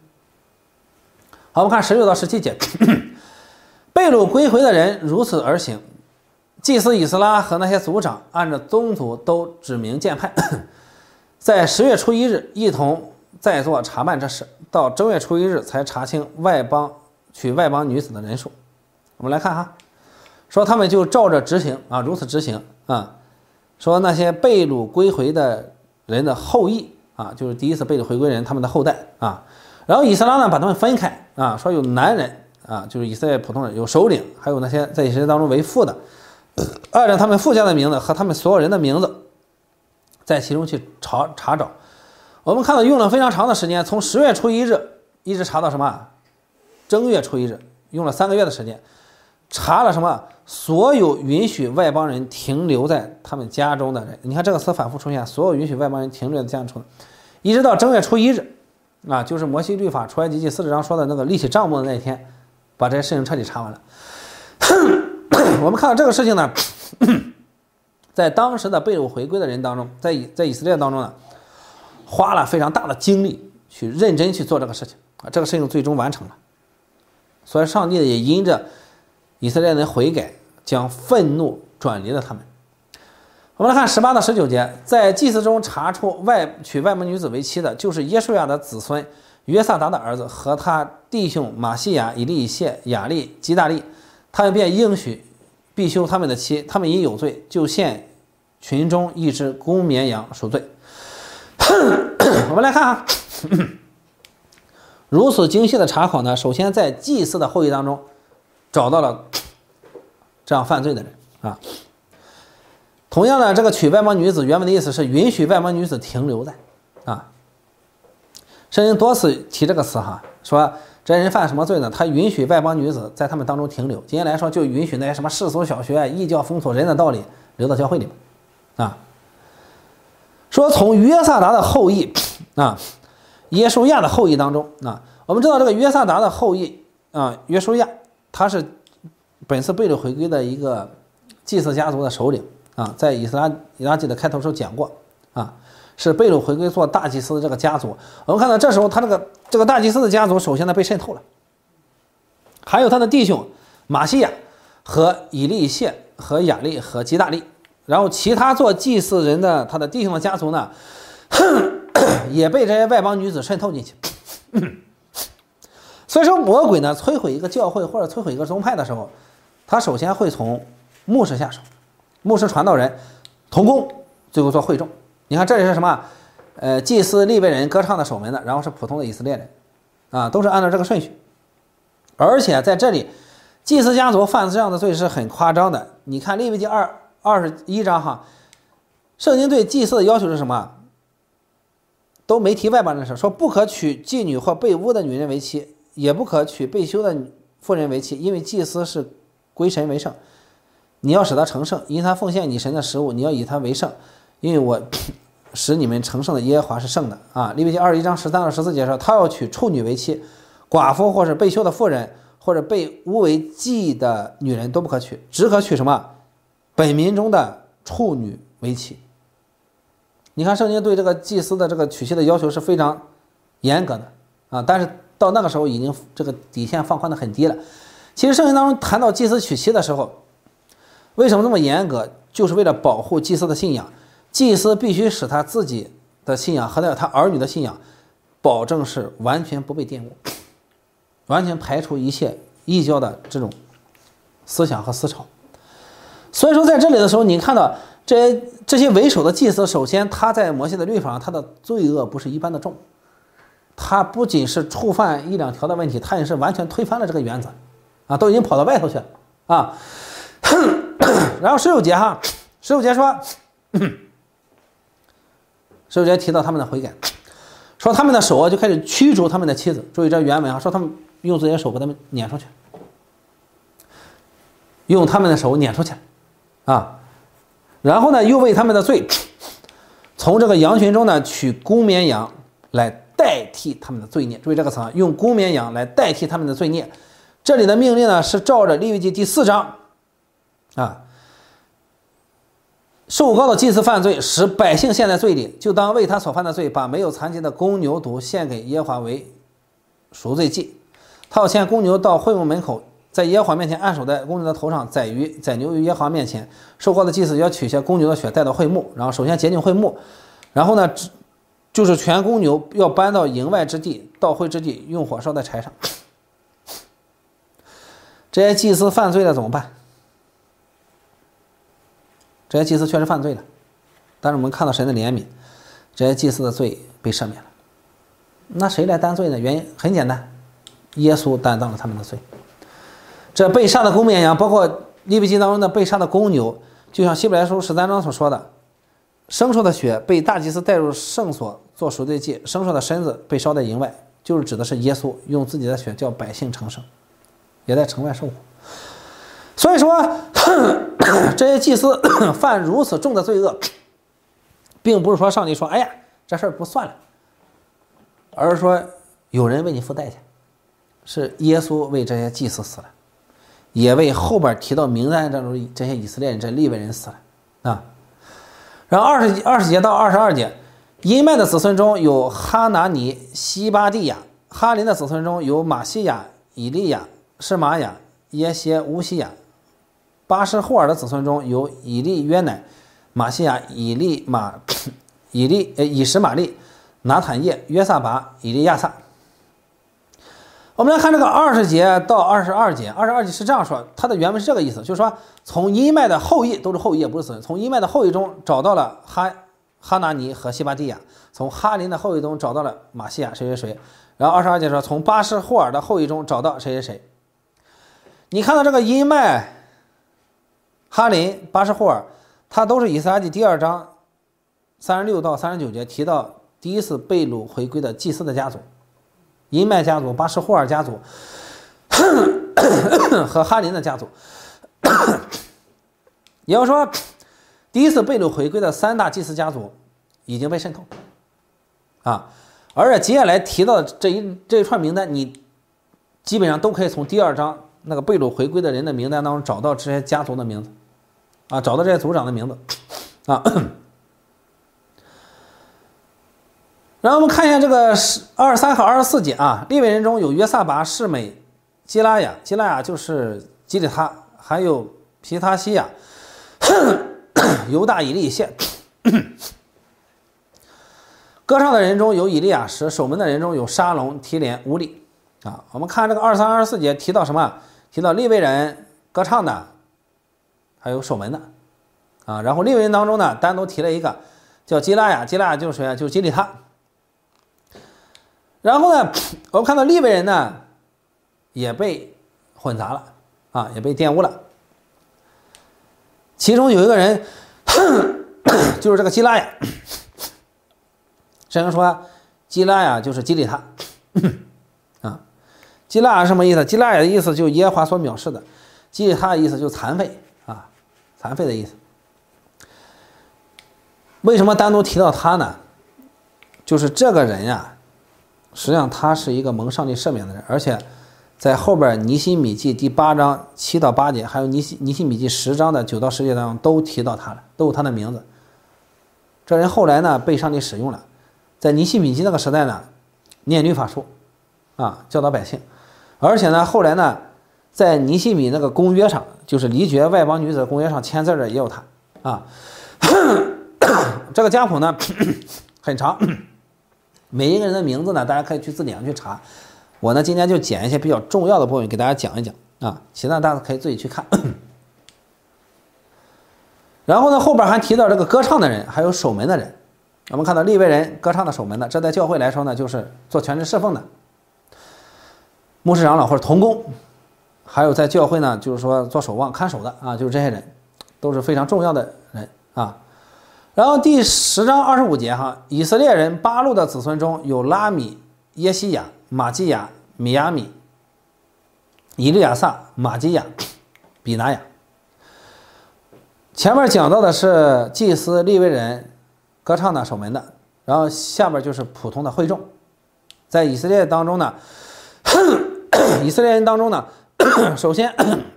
好，我们看十六到十七节。被掳归回的人如此而行，祭司以斯拉和那些族长按照宗族都指名鉴判，在十月初一日一同在座查办这事，到正月初一日才查清外邦娶外邦女子的人数。我们来看哈，说他们就照着执行啊，如此执行啊，说那些被掳归回的人的后裔啊，就是第一次被掳回归人他们的后代啊，然后以斯拉呢把他们分开啊，说有男人。啊，就是以色列普通人，有首领，还有那些在以色列当中为父的，按照他们父家的名字和他们所有人的名字，在其中去查查找。我们看到用了非常长的时间，从十月初一日一直查到什么？正月初一日，用了三个月的时间，查了什么？所有允许外邦人停留在他们家中的人。你看这个词反复出现，所有允许外邦人停留在家中，一直到正月初一日，啊，就是摩西律法出埃及记四十章说的那个立起帐幕的那一天。把这些事情彻底查完了。我们看到这个事情呢，在当时的被掳回归的人当中，在以在以色列当中呢，花了非常大的精力去认真去做这个事情啊，这个事情最终完成了。所以上帝也因着以色列人的悔改，将愤怒转离了他们。我们来看十八到十九节，在祭司中查出外娶外邦女子为妻的，就是耶稣亚的子孙约萨达的儿子和他弟兄马西亚、以利以谢、亚利、基大利，他们便应许必休他们的妻，他们因有罪，就献群中一只公绵羊赎罪。我们来看啊，如此精细的查考呢，首先在祭司的后裔当中找到了这样犯罪的人啊。同样的，这个娶外邦女子原本的意思是允许外邦女子停留在啊。圣经多次提这个词哈，说这人犯什么罪呢？他允许外邦女子在他们当中停留。今天来说，就允许那些什么世俗小学、异教风俗、人的道理留到教会里面啊。说从约萨达的后裔啊，耶稣亚的后裔当中啊，我们知道这个约萨达的后裔啊，约书亚他是本次被掳回归的一个祭司家族的首领啊，在以斯拉以拉记的开头时候讲过啊。是被掳回归做大祭司的这个家族，我们看到这时候他这个这个大祭司的家族首先呢被渗透了，还有他的弟兄马西亚和以利谢和亚利和基大利，然后其他做祭司人的他的弟兄的家族呢，也被这些外邦女子渗透进去。所以说魔鬼呢摧毁一个教会或者摧毁一个宗派的时候，他首先会从牧师下手，牧师传道人同工，最后做会众。你看这里是什么？ 呃，祭司、利未人、歌唱的、守门的，然后是普通的以色列人，啊，都是按照这个顺序。而且在这里，祭司家族犯这样的罪是很夸张的。你看利未记二二十一章哈，圣经对祭司的要求是什么？都没提外邦人的事，说不可娶妓女或被污的女人为妻，也不可娶被休的妇人为妻，因为祭司是归神为圣，你要使他成圣，因他奉献你神的食物，你要以他为圣，因为我使你们成圣的耶和华是圣的啊。利未记二十一章十三到十四节说，他要娶处女为妻，寡妇或是被休的妇人或者被污为妓的女人都不可娶，只可娶什么？本民中的处女为妻。你看圣经对这个祭司的这个娶妻的要求是非常严格的啊，但是到那个时候已经这个底线放宽的很低了。其实圣经当中谈到祭司娶妻的时候，为什么这么严格？就是为了保护祭司的信仰，祭司必须使他自己的信仰和他儿女的信仰保证是完全不被玷污，完全排除一切异教的这种思想和思潮。所以说在这里的时候，你看到这些这些为首的祭司，首先他在摩西的律法上，他的罪恶不是一般的重，他不仅是触犯一两条的问题，他也是完全推翻了这个原则啊，都已经跑到外头去了啊。然后十九节哈，十九节说，十九节提到他们的悔改，说他们的手啊就开始驱逐他们的妻子。注意这原文啊，说他们用自己的手把他们撵出去，用他们的手撵出去啊。然后呢，又为他们的罪，从这个羊群中呢取公绵羊来代替他们的罪孽。注意这个词啊，用公绵羊来代替他们的罪孽。这里的命令呢是照着利未记第四章啊，受膏的祭司犯罪，使百姓陷在罪里，就当为他所犯的罪，把没有残疾的公牛犊献给耶和华为赎罪祭。他要牵公牛到会幕门口，在耶和华面前按手在公牛的头上，宰鱼宰牛于耶和华面前。受膏的祭司要取下公牛的血带到会幕，然后首先洁净会幕，然后呢就是全公牛要搬到营外之地，到会之地，用火烧在柴上。这些祭司犯罪了怎么办？这些祭司确实犯罪了，但是我们看到神的怜悯，这些祭司的罪被赦免了。那谁来担罪呢？原因很简单，耶稣担当了他们的罪。这被杀的公绵羊，包括利未记当中的被杀的公牛，就像希伯来书十三章所说的，牲畜的血被大祭司带入圣所做赎罪祭，牲畜的身子被烧在营外，就是指的是耶稣用自己的血叫百姓成圣，也在城外受苦。所以说这些祭司犯如此重的罪恶，并不是说上帝说哎呀这事儿不算了，而是说有人为你付代价，是耶稣为这些祭司死了，也为后边提到名单当中这些以色列人这利未人死了啊。然后二十二十节到二十二节，因麦的子孙中有哈拿尼、西巴地亚；哈林的子孙中有马西亚、以利亚、施玛雅、耶歇、乌西亚；巴施霍尔的子孙中有以利约乃、马西亚、以利马、以利呃以实玛利、拿坦叶、约撒拔、以利亚撒。我们来看这个二十节到二十二节，二十二节是这样说，它的原文是这个意思，就是说从因麦的后裔，都是后裔，不是子孙，从因麦的后裔中找到了哈哈拿尼和西巴地亚，从哈林的后裔中找到了马西亚谁谁谁，然后二十二节说从巴施霍尔的后裔中找到谁谁谁。你看到这个因麦、哈林、巴施霍尔，它都是以撒记第二章三十六到三十九节提到第一次被掳回归的祭司的家族。因麦家族、巴施霍尔家族和哈林的家族，也就是说，第一次被掳回归的三大祭司家族已经被渗透啊。而且接下来提到的这一这一串名单，你基本上都可以从第二章那个被掳回归的人的名单当中找到这些家族的名字啊，找到这些族长的名字啊。然后我们看一下这个二十三和二十四节啊，利未人中有约撒拔、示美、基拉雅，基拉雅就是基利他，还有皮他西亚、犹大以利谢。歌唱的人中有以利亚什，守门的人中有沙龙、提连、乌利啊。我们看这个二十三、二十四节提到什么？提到利未人、歌唱的，还有守门的啊。然后利未人当中呢，单独提了一个叫基拉雅，基拉雅就是谁啊？就是基利他。然后呢，我们看到利未人呢也被混杂了啊，也被玷污了。其中有一个人就是这个基拉雅，圣经说基拉雅就是基利他啊。基拉雅什么意思？基拉雅的意思就是耶和华所藐视的，基利他的意思就是残废啊，残废的意思。为什么单独提到他呢？就是这个人呀，实际上他是一个蒙上帝赦免的人，而且在后边尼希米记第八章七到八节，还有尼希尼希米记十章的九到十节当中都提到他了，都有他的名字。这人后来呢被上帝使用了，在尼希米记那个时代呢，念律法书啊，教导百姓，而且呢后来呢在尼希米那个公约上，就是离绝外邦女子的公约上签字的也有他啊。这个家谱呢很长，每一个人的名字呢大家可以去字典上去查，我呢今天就捡一些比较重要的部分给大家讲一讲啊，其他大家可以自己去看。然后呢后边还提到这个歌唱的人还有守门的人，我们看到利未人歌唱的守门的，这在教会来说呢就是做全职侍奉的牧师长老或者同工，还有在教会呢就是说做守望看守的啊，就是这些人都是非常重要的人啊。然后第十章二十五节哈，以色列人八路的子孙中有拉米、耶西亚、马基亚、米亚米、以利亚撒、马基亚、比拿雅。前面讲到的是祭司、利未人、歌唱的、守门的，然后下边就是普通的会众。在以色列当中呢，以色列人当中呢，首先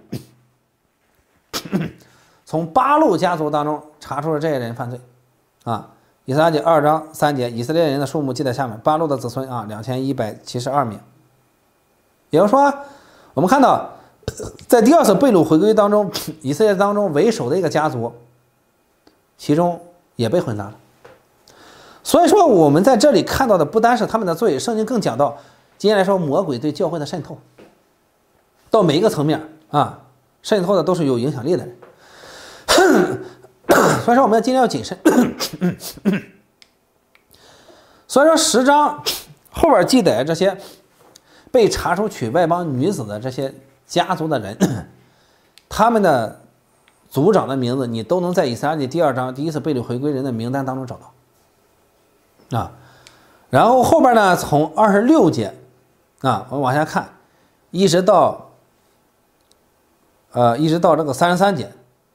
从八路家族当中查出了这些人犯罪啊。以斯拉记二章三节，以色列人的数目记在下面，八路的子孙啊两千一百七十二名。也就是说，我们看到在第二次被掳回归当中，以色列当中为首的一个家族，其中也被混杂了。所以说我们在这里看到的不单是他们的罪，圣经更讲到今天来说魔鬼对教会的渗透，到每一个层面啊，渗透的都是有影响力的人。所以说我们今天要谨慎。所以说十章后边记载这些被查出娶外邦女子的这些家族的人，他们的族长的名字你都能在以斯拉记第二章第一次被掳回归人的名单当中找到啊。然后后边呢从二十六节啊我们往下看，一直到呃一直到这个三十三节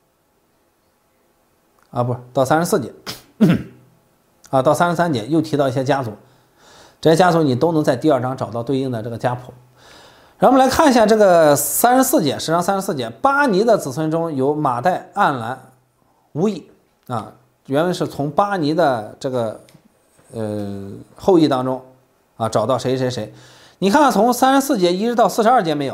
啊，不是到三十四节啊，到三十三节又提到一些家族，这些家族你都能在第二章找到对应的这个家谱。然后我们来看一下这个三十四节，十章三十四节，巴尼的子孙中有马代、暗兰、乌以啊，原文是从巴尼的这个呃后裔当中啊找到谁谁谁。你看看从三十四节一直到四十二节没有？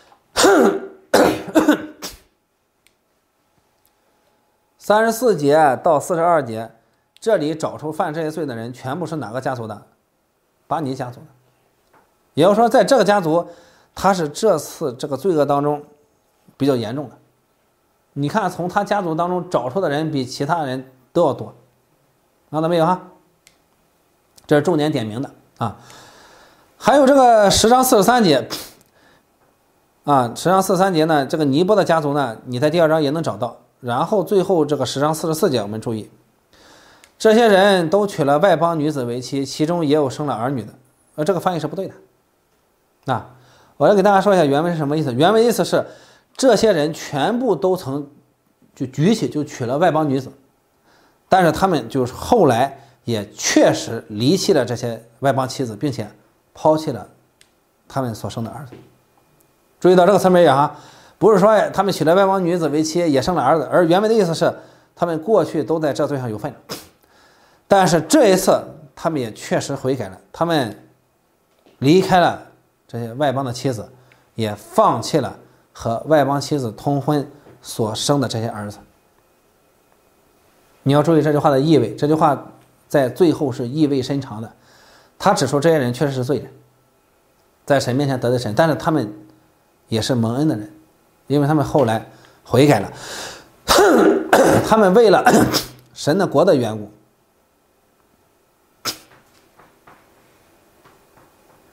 三十四节到四十二节，这里找出犯这些罪的人全部是哪个家族的？巴尼家族的。也就是说在这个家族他是这次这个罪恶当中比较严重的。你看从他家族当中找出的人比其他人都要多，看到没有哈？这是重点点名的啊。还有这个十章四十三节啊，十章四十三节呢，这个尼波的家族呢你在第二章也能找到。然后最后这个十章四十四节我们注意，这些人都娶了外邦女子为妻，其中也有生了儿女的。呃，这个翻译是不对的啊。我来给大家说一下原文是什么意思。原文意思是这些人全部都曾就举起就娶了外邦女子，但是他们就是后来也确实离弃了这些外邦妻子，并且抛弃了他们所生的儿子。注意到这个词没有哈？不是说他们娶了外邦女子为妻也生了儿子，而原文的意思是他们过去都在这罪上有份，但是这一次他们也确实悔改了，他们离开了这些外邦的妻子，也放弃了和外邦妻子通婚所生的这些儿子。你要注意这句话的意味，这句话在最后是意味深长的。他指出这些人确实是罪人，在神面前得罪神，但是他们也是蒙恩的人，因为他们后来悔改了，他们为了神的国的缘故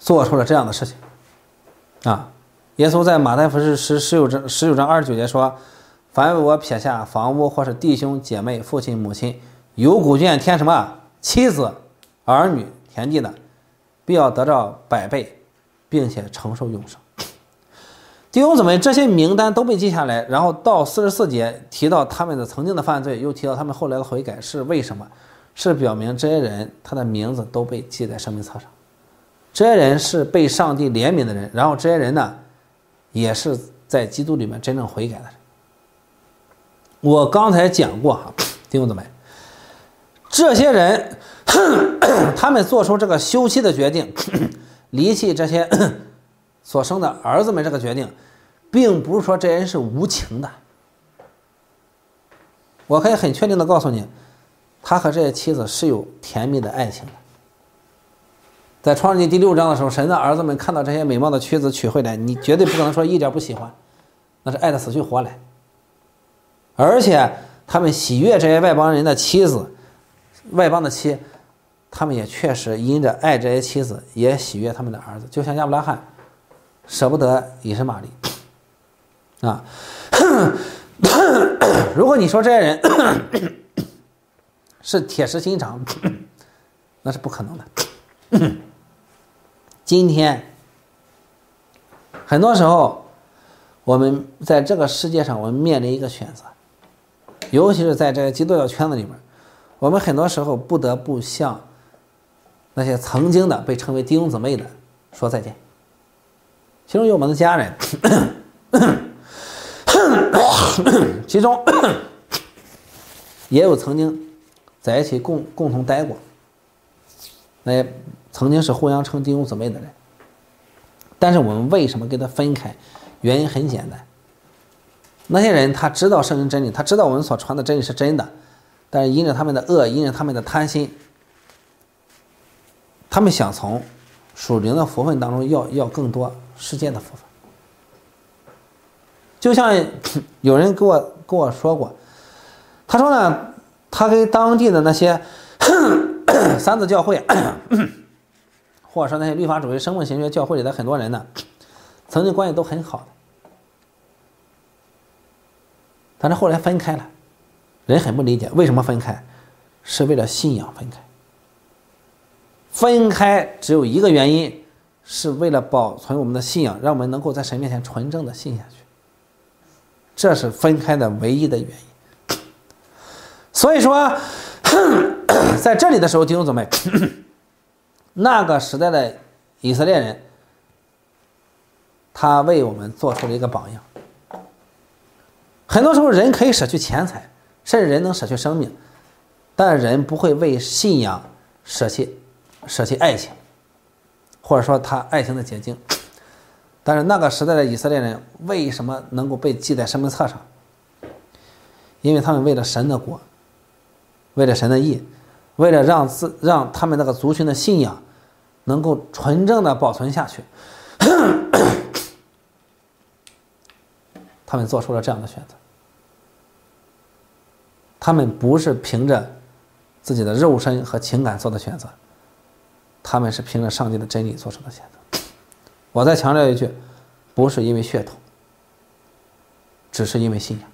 做出了这样的事情啊。耶稣在马太福音十十九章十九章二十九节说：“凡为我撇下房屋或是弟兄姐妹、父亲母亲、有古卷添什么妻子、儿女、田地的，必要得到百倍，并且承受永生。”弟兄姊妹，这些名单都被记下来，然后到四十四节提到他们的曾经的犯罪，又提到他们后来的悔改，是为什么？是表明这些人他的名字都被记在生命册上，这些人是被上帝怜悯的人，然后这些人呢，也是在基督里面真正悔改的人。我刚才讲过哈，弟兄姊妹，这些人他们做出这个休妻的决定，离弃这些所生的儿子们这个决定，并不是说这些人是无情的。我可以很确定的告诉你，他和这些妻子是有甜蜜的爱情的。在创世纪第六章的时候，神的儿子们看到这些美貌的妻子娶回来，你绝对不可能说一点不喜欢，那是爱得死去活来。而且他们喜悦这些外邦人的妻子，外邦的妻，他们也确实因着爱这些妻子，也喜悦他们的儿子，就像亚伯拉罕舍不得以实玛利啊。如果你说这些人是铁石心肠，那是不可能的。今天很多时候我们在这个世界上，我们面临一个选择，尤其是在这个基督教圈子里面，我们很多时候不得不向那些曾经的被称为弟兄姊妹的说再见，其中有我们的家人，其中也有曾经在一起共共同待过，那些曾经是互相称弟兄姊妹的人，但是我们为什么跟他分开？原因很简单，那些人他知道圣经真理，他知道我们所传的真理是真的，但是因着他们的恶，因着他们的贪心，他们想从属灵的福分当中要要更多世界的福分。就像有人跟我跟我说过，他说呢，他跟当地的那些三自教会，或者说那些律法主义生物神学教会里的很多人呢，曾经关系都很好的，但是后来分开了，人很不理解为什么分开，是为了信仰分开。分开只有一个原因，是为了保存我们的信仰，让我们能够在神面前纯正的信下去，这是分开的唯一的原因。所以说在这里的时候，弟兄姊妹，那个时代的以色列人，他为我们做出了一个榜样。很多时候人可以舍去钱财，甚至人能舍去生命，但人不会为信仰舍弃舍弃爱情，或者说他爱情的结晶。但是那个时代的以色列人为什么能够被记在生命册上？因为他们为了神的国，为了神的义，为了让自让他们那个族群的信仰能够纯正的保存下去，他们做出了这样的选择。他们不是凭着自己的肉身和情感做的选择，他们是凭着上帝的真理做出的选择。我再强调一句，不是因为血统，只是因为信仰。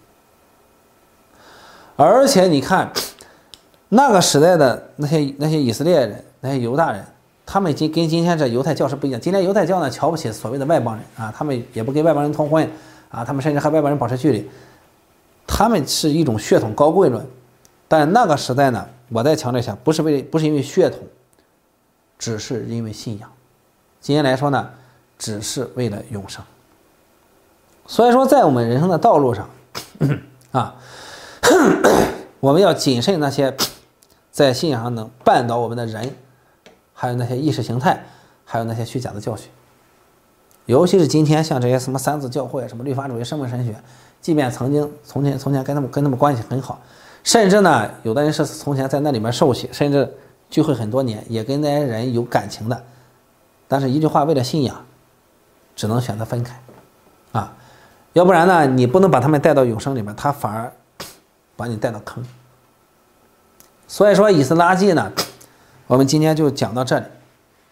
而且你看那个时代的那些那些以色列人，那些犹大人，他们今跟今天这犹太教是不一样。今天犹太教呢，瞧不起所谓的外邦人啊，他们也不跟外邦人通婚啊，他们甚至和外邦人保持距离，他们是一种血统高贵论。但那个时代呢，我再强调一下，不是为不是因为血统，只是因为信仰。今天来说呢，只是为了永生。所以说在我们人生的道路上啊，我们要谨慎那些在信仰上能绊倒我们的人，还有那些意识形态，还有那些虚假的教训。尤其是今天像这些什么三自教会、什么律法主义、生物神学，即便曾经从前从前跟他们跟他们关系很好，甚至呢有的人是从前在那里面受洗，甚至聚会很多年，也跟那些人有感情的，但是一句话，为了信仰只能选择分开啊，要不然呢你不能把他们带到永生里面，他反而把你带到坑。所以说以斯拉记呢，我们今天就讲到这里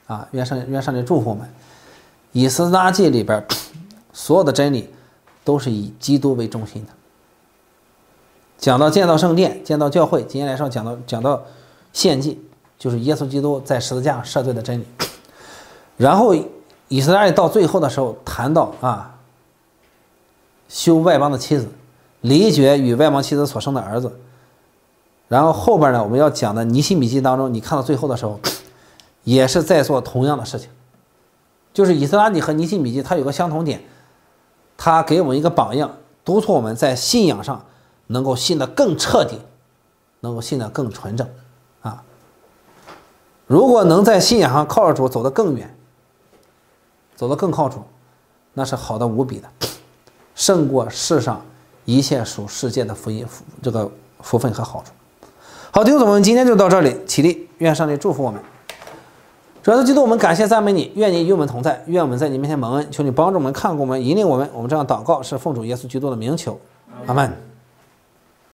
啊，愿上愿上帝祝福我们。以斯拉记里边所有的真理都是以基督为中心的。讲到建造圣殿、建造教会，今天来说讲到讲到献祭，就是耶稣基督在十字架上赦罪的真理。然后以斯拉记到最后的时候谈到啊，休外邦的妻子，离绝与外邦妻子所生的儿子。然后后边呢，我们要讲的尼希米记当中，你看到最后的时候，也是在做同样的事情，就是以斯拉记和尼希米记它有个相同点，它给我们一个榜样，督促我们在信仰上能够信得更彻底，能够信得更纯正啊。如果能在信仰上靠着主走得更远，走得更靠主，那是好的无比的，胜过世上一切属世界的福音这个福分和好处。好，弟兄姊妹们，今天就到这里，起立，愿上帝祝福我们。主耶稣基督，我们感谢赞美你，愿你与我们同在，愿我们在你面前蒙恩，求你帮助我们、看顾我们、引领我们。我们这样祷告是奉主耶稣基督的名求，阿们。